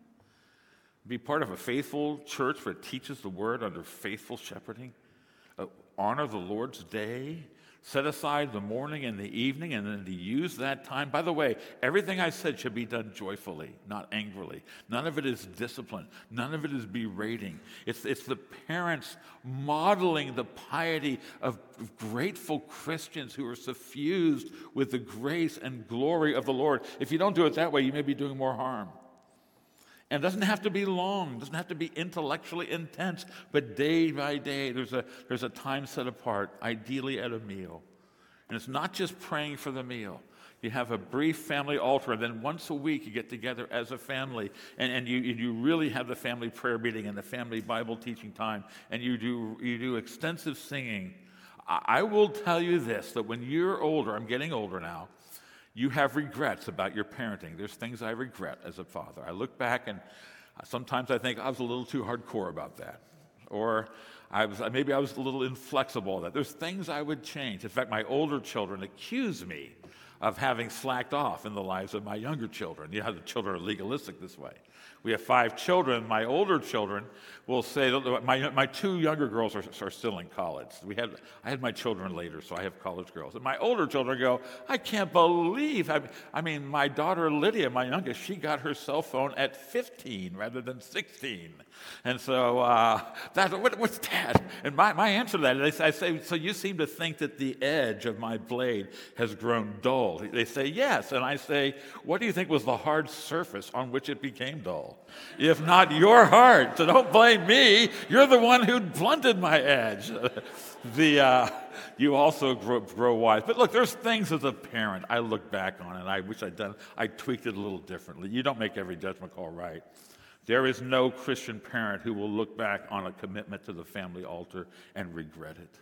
Be part of a faithful church that teaches the word under faithful shepherding? Uh, honor the Lord's day? Set aside the morning and the evening, and then to use that time. By the way, everything I said should be done joyfully, not angrily. None of it is discipline. None of it is berating. It's, it's the parents modeling the piety of grateful Christians who are suffused with the grace and glory of the Lord. If you don't do it that way, you may be doing more harm. And it doesn't have to be long, it doesn't have to be intellectually intense, but day by day, there's a, there's a time set apart, ideally at a meal. And it's not just praying for the meal. You have a brief family altar, and then once a week you get together as a family, and, and you, you really have the family prayer meeting and the family Bible teaching time, and you do, you do extensive singing. I, I will tell you this, that when you're older, I'm getting older now, you have regrets about your parenting. There's things I regret as a father. I look back and sometimes I think I was a little too hardcore about that. Or I was, maybe I was a little inflexible about that. There's things I would change. In fact, my older children accuse me of having slacked off in the lives of my younger children. You know how the children are legalistic this way. We have five children. My older children will say, my, my two younger girls are, are still in college. We had, I had my children later, so I have college girls. And my older children go, I can't believe, I, I mean, my daughter Lydia, my youngest, she got her cell phone at fifteen rather than sixteen. And so, uh, that's, what, what's that? And my, my answer to that is I say, so you seem to think that the edge of my blade has grown dull. They say, yes. And I say, what do you think was the hard surface on which it became dull? If not your heart. So don't blame me. You're the one who blunted my edge. the uh, You also grow, grow wise. But look, there's things as a parent I look back on, and I wish I'd done, I tweaked it a little differently. You don't make every judgment call right. There is no Christian parent who will look back on a commitment to the family altar and regret it.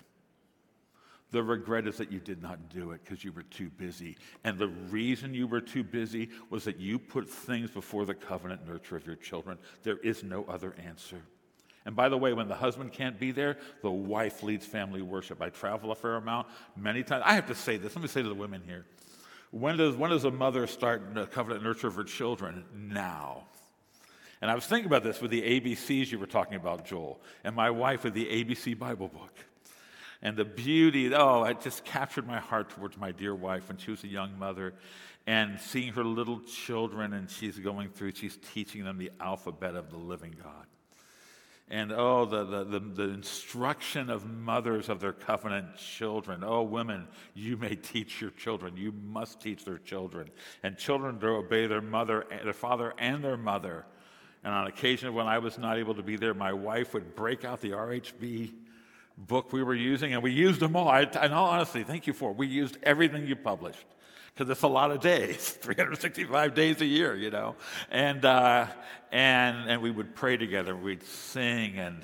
The regret is that you did not do it because you were too busy. And the reason you were too busy was that you put things before the covenant nurture of your children. There is no other answer. And by the way, when the husband can't be there, the wife leads family worship. I travel a fair amount. Many times, I have to say this. Let me say to the women here. When does, when does a mother start the covenant nurture of her children? Now. And I was thinking about this with the A B Cs you were talking about, Joel, and my wife with the A B C Bible book. And the beauty, oh, it just captured my heart towards my dear wife when she was a young mother. And seeing her little children, and she's going through, she's teaching them the alphabet of the living God. And oh, the, the, the, the instruction of mothers of their covenant children. Oh, women, you may teach your children. You must teach their children. And children to obey their mother, their father and their mother. And on occasion when I was not able to be there, my wife would break out the R H B book we were using, and we used them all. I, in all honesty, thank you for it. We used everything you published, because it's a lot of days, three hundred sixty-five days a year, you know. And uh, and and we would pray together. We'd sing, and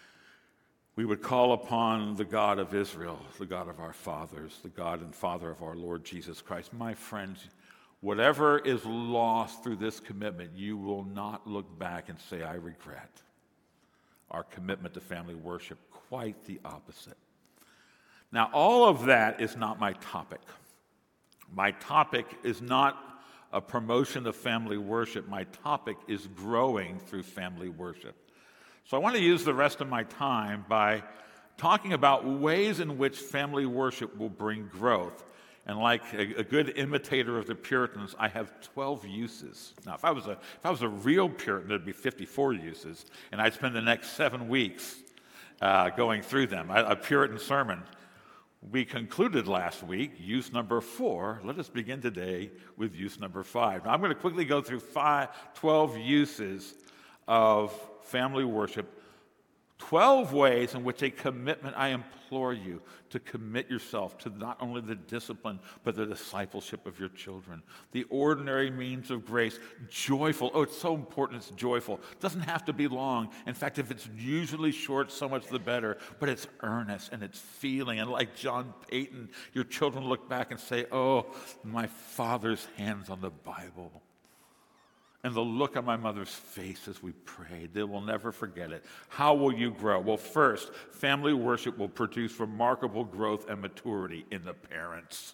we would call upon the God of Israel, the God of our fathers, the God and Father of our Lord Jesus Christ. My friends, whatever is lost through this commitment, you will not look back and say, I regret. Our commitment to family worship, quite the opposite. Now, all of that is not my topic. My topic is not a promotion of family worship. My topic is growing through family worship. So I want to use the rest of my time by talking about ways in which family worship will bring growth. And like a, a good imitator of the Puritans, I have twelve uses. Now, if I was a if I was a real Puritan, there'd be fifty-four uses, and I'd spend the next seven weeks uh, going through them. A, a Puritan sermon. We concluded last week use number four. Let us begin today with use number five. Now, I'm going to quickly go through five, twelve uses of family worship. twelve ways in which a commitment, I implore you to commit yourself to not only the discipline, but the discipleship of your children. The ordinary means of grace, joyful. Oh, it's so important it's joyful. It doesn't have to be long. In fact, if it's usually short, so much the better. But it's earnest and it's feeling. And like John Payton, your children look back and say, oh, my father's hands on the Bible. And the look on my mother's face as we prayed, they will never forget it. How will you grow? Well, first, family worship will produce remarkable growth and maturity in the parents.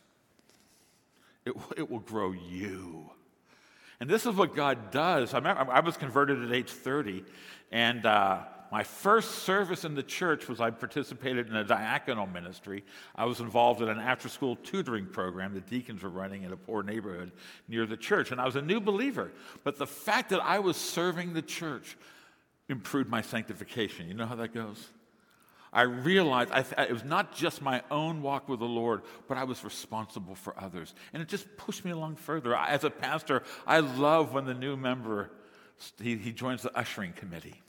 It, it will grow you. And this is what God does. I, remember, I was converted at age thirty, and uh, my first service in the church was I participated in a diaconal ministry. I was involved in an after-school tutoring program the deacons were running in a poor neighborhood near the church, and I was a new believer. But the fact that I was serving the church improved my sanctification. You know how that goes? I realized I, it was not just my own walk with the Lord, but I was responsible for others. And it just pushed me along further. I, as a pastor, I love when the new member, he, he joins the ushering committee.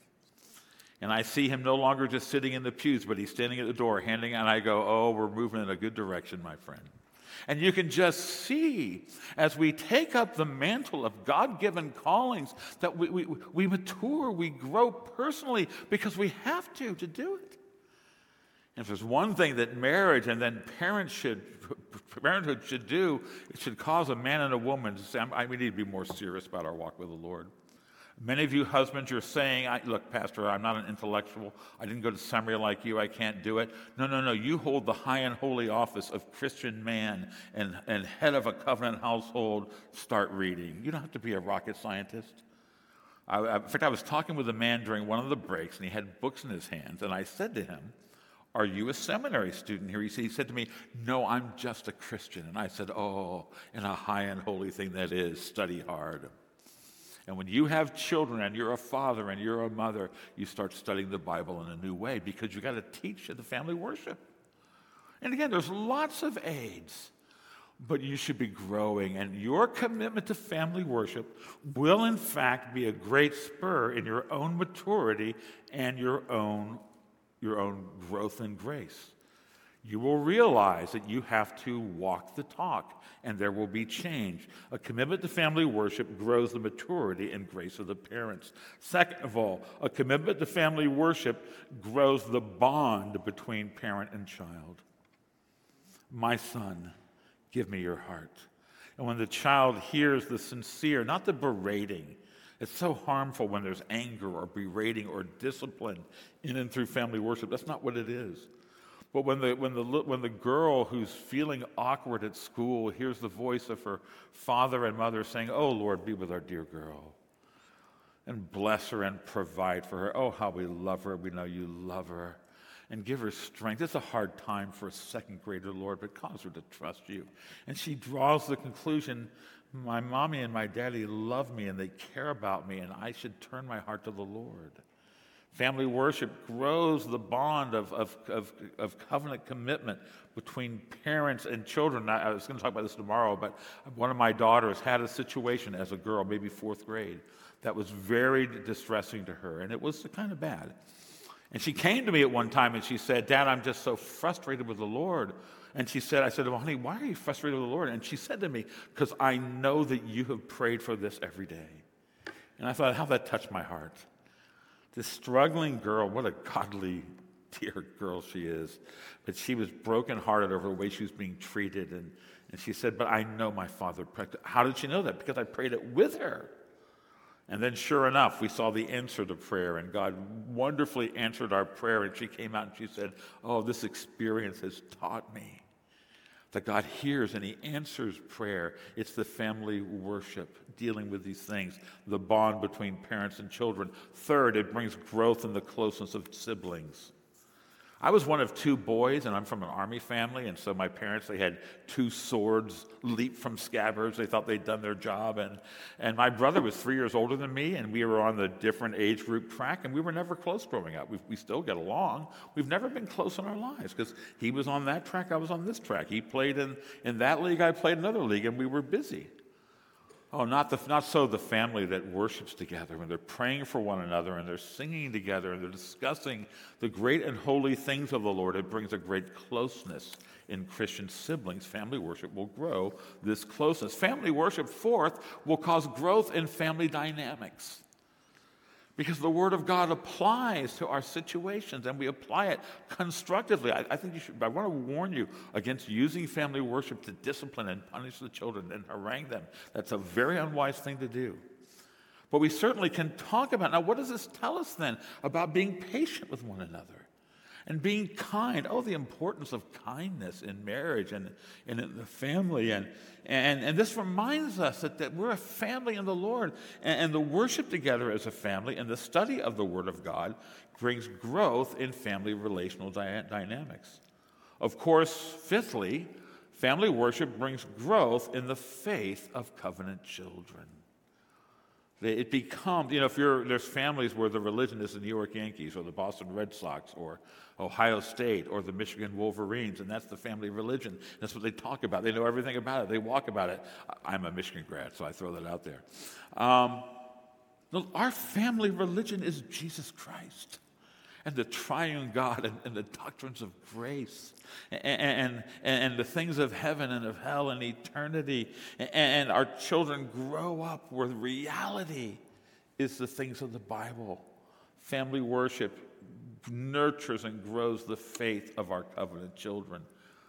And I see him no longer just sitting in the pews, but he's standing at the door, handing out, and I go, oh, we're moving in a good direction, my friend. And you can just see, as we take up the mantle of God-given callings, that we, we, we mature, we grow personally, because we have to, to do it. And if there's one thing that marriage and then parents should, parenthood should do, it should cause a man and a woman to say, I, we need to be more serious about our walk with the Lord. Many of you husbands, you're saying, I, look, Pastor, I'm not an intellectual. I didn't go to seminary like you. I can't do it. No, no, no. You hold the high and holy office of Christian man and, and head of a covenant household. Start reading. You don't have to be a rocket scientist. I, I, in fact, I was talking with a man during one of the breaks, and he had books in his hands, and I said to him, are you a seminary student here? He said, he said to me, no, I'm just a Christian. And I said, oh, and a high and holy thing that is, study hard. And when you have children and you're a father and you're a mother, you start studying the Bible in a new way because you've got to teach at the family worship. And again, there's lots of aids, but you should be growing. And your commitment to family worship will, in fact, be a great spur in your own maturity and your own your own growth and grace. You will realize that you have to walk the talk, and there will be change. A commitment to family worship grows the maturity and grace of the parents. Second of all, a commitment to family worship grows the bond between parent and child. My son, give me your heart. And when the child hears the sincere, not the berating, it's so harmful when there's anger or berating or discipline in and through family worship. That's not what it is. But when the when the when the girl who's feeling awkward at school hears the voice of her father and mother saying, "Oh Lord, be with our dear girl, and bless her and provide for her. Oh, how we love her. We know you love her, and give her strength." It's a hard time for a second grader, Lord, but cause her to trust you. And she draws the conclusion, my mommy and my daddy love me and they care about me, and I should turn my heart to the Lord. Family worship grows the bond of, of, of, of covenant commitment between parents and children. I, I was going to talk about this tomorrow, but one of my daughters had a situation as a girl, maybe fourth grade, that was very distressing to her, and it was kind of bad. And she came to me at one time and she said, "Dad, I'm just so frustrated with the Lord." And she said, I said, "Well, honey, why are you frustrated with the Lord?" And she said to me, "Because I know that you have prayed for this every day." And I thought, how that touched my heart. This struggling girl, what a godly, dear girl she is. But she was brokenhearted over the way she was being treated. And, and she said, "But I know my father prayed." How did she know that? Because I prayed it with her. And then sure enough, we saw the answer to prayer, and God wonderfully answered our prayer. And she came out and she said, "Oh, this experience has taught me that God hears and he answers prayer." It's the family worship dealing with these things, the bond between parents and children. Third, it brings growth in the closeness of siblings. I was one of two boys, and I'm from an Army family, and so my parents, they had two swords leap from scabbards. They thought they'd done their job, and, and my brother was three years older than me, and we were on the different age group track, and we were never close growing up. We, we still get along. We've never been close in our lives, because he was on that track, I was on this track. He played in, in that league, I played in another league, and we were busy. Oh, not the, not so the family that worships together, when they're praying for one another and they're singing together and they're discussing the great and holy things of the Lord. It brings a great closeness in Christian siblings. Family worship will grow this closeness. Family worship, fourth, will cause growth in family dynamics. Because the Word of God applies to our situations, and we apply it constructively. I, I think you should, I want to warn you against using family worship to discipline and punish the children and harangue them. That's a very unwise thing to do. But we certainly can talk about, now what does this tell us then about being patient with one another? And being kind. Oh, the importance of kindness in marriage and, and in the family. And, and, and this reminds us that, that we're a family in the Lord. And, and the worship together as a family and the study of the Word of God brings growth in family relational dy- dynamics. Of course, fifthly, family worship brings growth in the faith of covenant children. It becomes, you know, if you're, there's families where the religion is the New York Yankees or the Boston Red Sox or Ohio State or the Michigan Wolverines, and that's the family religion. That's what they talk about. They know everything about it. They walk about it. I'm a Michigan grad, so I throw that out there. Um, our family religion is Jesus Christ and the triune God and, and the doctrines of grace and, and, and the things of heaven and of hell and eternity. And, and our children grow up where the reality is the things of the Bible. Family worship nurtures and grows the faith of our covenant children.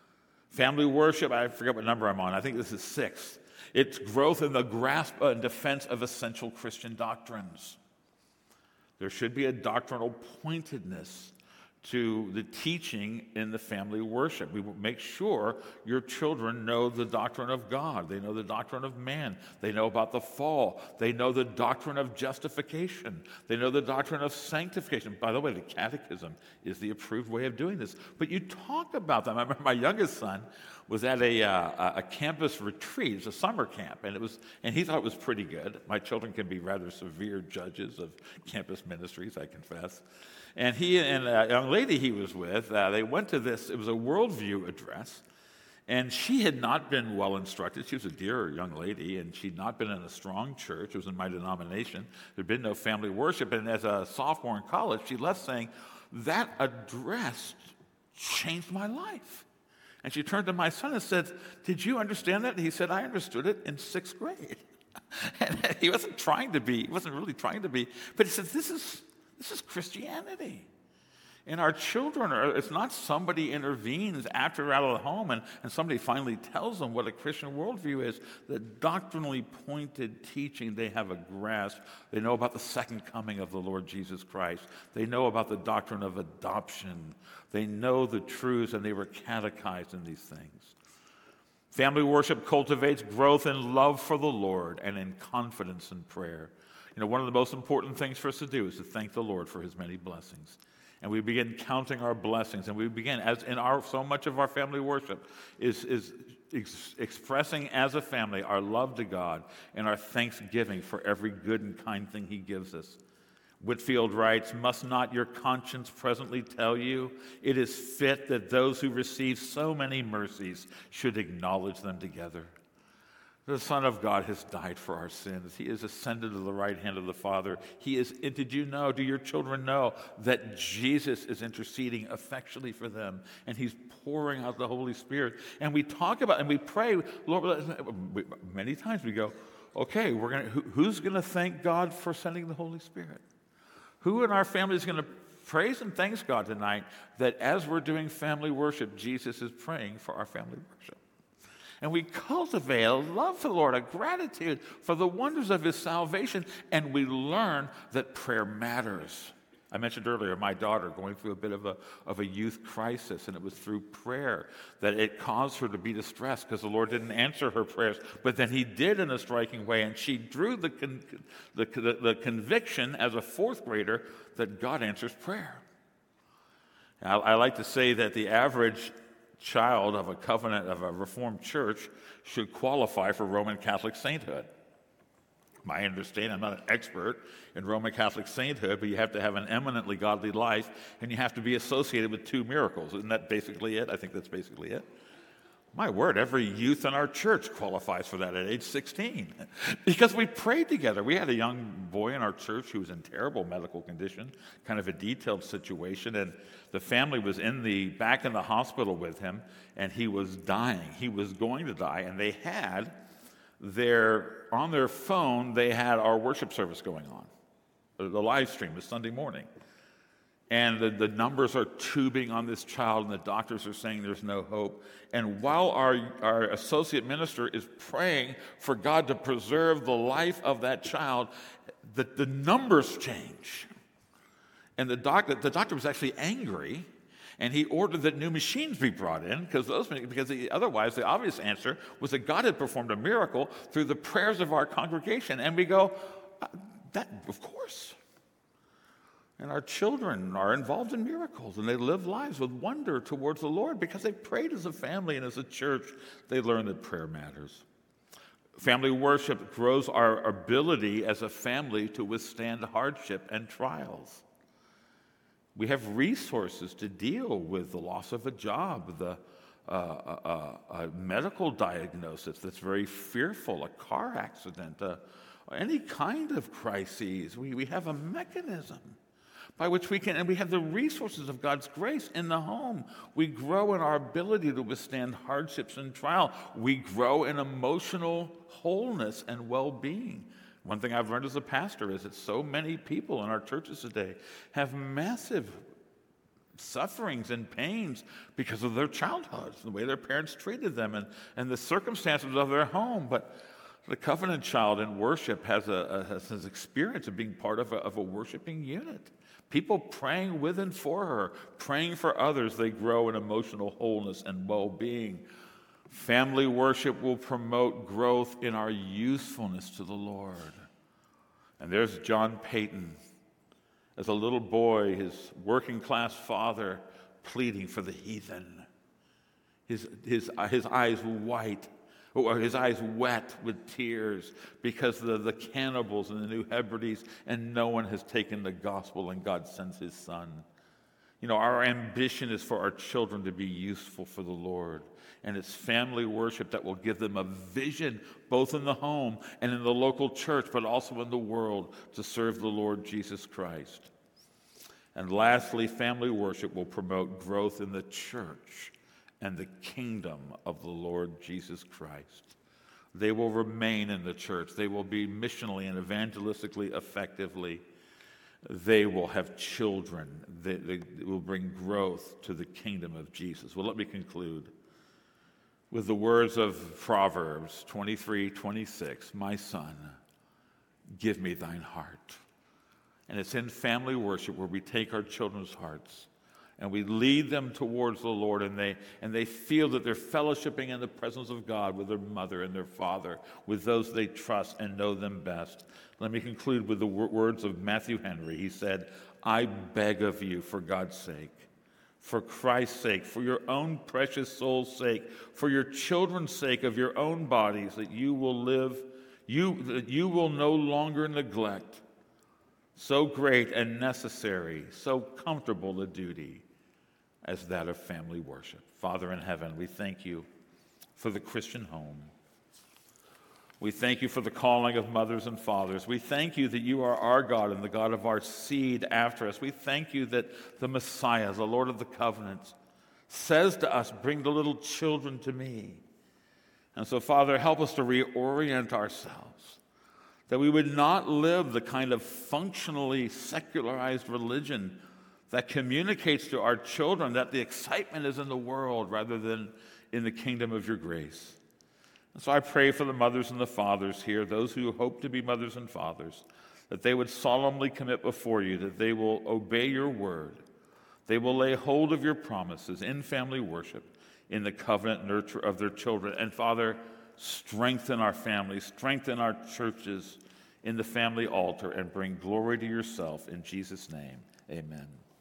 Family worship, I forget what number I'm on. I think this is six. It's growth in the grasp and defense of essential Christian doctrines. There should be a doctrinal pointedness to the teaching in the family worship. We will make sure your children know the doctrine of God. They know the doctrine of man. They know about the fall. They know the doctrine of justification. They know the doctrine of sanctification. By the way, the catechism is the approved way of doing this. But you talk about them. I remember my youngest son was at a, uh, a campus retreat. It's a summer camp, and it was, and he thought it was pretty good. My children can be rather severe judges of campus ministries, I confess. And he and a young lady he was with, uh, they went to this, it was a worldview address, and she had not been well instructed. She was a dear young lady, and she'd not been in a strong church. It was in my denomination. There'd been no family worship, and as a sophomore in college, she left saying, that address changed my life. And she turned to my son and said, did you understand that? And he said, I understood it in sixth grade. And he wasn't trying to be, he wasn't really trying to be, but he said, this is, this is Christianity. And our children are, it's not somebody intervenes after they're out of the home and, and somebody finally tells them what a Christian worldview is. The doctrinally pointed teaching, they have a grasp. They know about the second coming of the Lord Jesus Christ. They know about the doctrine of adoption. They know the truths, and they were catechized in these things. Family worship cultivates growth in love for the Lord and in confidence in prayer. You know, one of the most important things for us to do is to thank the Lord for his many blessings. And we begin counting our blessings, and we begin, as in our so much of our family worship, is, is ex- expressing as a family our love to God and our thanksgiving for every good and kind thing he gives us. Whitfield writes, must not your conscience presently tell you it is fit that those who receive so many mercies should acknowledge them together? The Son of God has died for our sins. He is ascended to the right hand of the Father. He is, did you know, do your children know that Jesus is interceding affectionately for them, and he's pouring out the Holy Spirit? And we talk about, and we pray, Lord, many times we go, okay, we're gonna, who, who's going to thank God for sending the Holy Spirit? Who in our family is going to praise and thanks God tonight that as we're doing family worship, Jesus is praying for our family worship? And we cultivate a love for the Lord, a gratitude for the wonders of his salvation, and we learn that prayer matters. I mentioned earlier my daughter going through a bit of a, of a youth crisis, and it was through prayer that it caused her to be distressed because the Lord didn't answer her prayers, but then he did in a striking way, and she drew the, con, the, the, the conviction as a fourth grader that God answers prayer. I, I like to say that the average child of a covenant of a Reformed church should qualify for Roman Catholic sainthood. My understanding, I'm not an expert in Roman Catholic sainthood, but you have to have an eminently godly life, and you have to be associated with two miracles. Isn't that basically it? I think that's basically it. My word, every youth in our church qualifies for that at age sixteen because we prayed together. We had a young boy in our church who was in terrible medical condition, kind of a detailed situation, and the family was in the back in the hospital with him, and he was dying. He was going to die, and they had their, on their phone, they had our worship service going on, the live stream was Sunday morning. And the, the numbers are tubing on this child, and the doctors are saying there's no hope. And while our, our associate minister is praying for God to preserve the life of that child, the, the numbers change. And the doctor, the doctor was actually angry, and he ordered that new machines be brought in, because those because the, otherwise the obvious answer was that God had performed a miracle through the prayers of our congregation. And we go, uh, that of course. And our children are involved in miracles, and they live lives with wonder towards the Lord because they prayed as a family, and as a church, they learn that prayer matters. Family worship grows our ability as a family to withstand hardship and trials. We have resources to deal with the loss of a job, the uh, uh, uh, medical diagnosis that's very fearful, a car accident, uh, any kind of crises. We, we have a mechanism by which we can, and we have the resources of God's grace in the home. We grow in our ability to withstand hardships and trial. We grow in emotional wholeness and well-being. One thing I've learned as a pastor is that so many people in our churches today have massive sufferings and pains because of their childhoods, the way their parents treated them, and, and the circumstances of their home. But the covenant child in worship has a, a has this experience of being part of a, of a worshiping unit. People praying with and for her, praying for others, they grow in emotional wholeness and well-being. Family worship will promote growth in our usefulness to the Lord. And there's John Payton, as a little boy, his working-class father pleading for the heathen. His, his, his eyes white, or his eyes wet with tears because of the, the cannibals and the New Hebrides, and no one has taken the gospel, and God sends his son. You know, our ambition is for our children to be useful for the Lord. And it's family worship that will give them a vision, both in the home and in the local church, but also in the world, to serve the Lord Jesus Christ. And lastly, family worship will promote growth in the church and the kingdom of the Lord Jesus Christ. They will remain in the church. They will be missionally and evangelistically effectively. They will have children. They, they will bring growth to the kingdom of Jesus. Well, let me conclude with the words of Proverbs twenty-three twenty-six. My son, give me thine heart. And it's in family worship where we take our children's hearts and we lead them towards the Lord, and they and they feel that they're fellowshipping in the presence of God with their mother and their father, with those they trust and know them best. Let me conclude with the words of Matthew Henry. He said, I beg of you, for God's sake, for Christ's sake, for your own precious soul's sake, for your children's sake, of your own bodies, that you will live, you that you will no longer neglect so great and necessary, so comfortable a duty as that of family worship. Father in heaven, we thank you for the Christian home. We thank you for the calling of mothers and fathers. We thank you that you are our God and the God of our seed after us. We thank you that the Messiah, the Lord of the covenants, says to us, bring the little children to me. And so, Father, help us to reorient ourselves, that we would not live the kind of functionally secularized religion that communicates to our children that the excitement is in the world rather than in the kingdom of your grace. And so I pray for the mothers and the fathers here, those who hope to be mothers and fathers, that they would solemnly commit before you, that they will obey your word. They will lay hold of your promises in family worship, in the covenant nurture of their children. And Father, strengthen our families, strengthen our churches in the family altar, and bring glory to yourself. In Jesus' name, amen.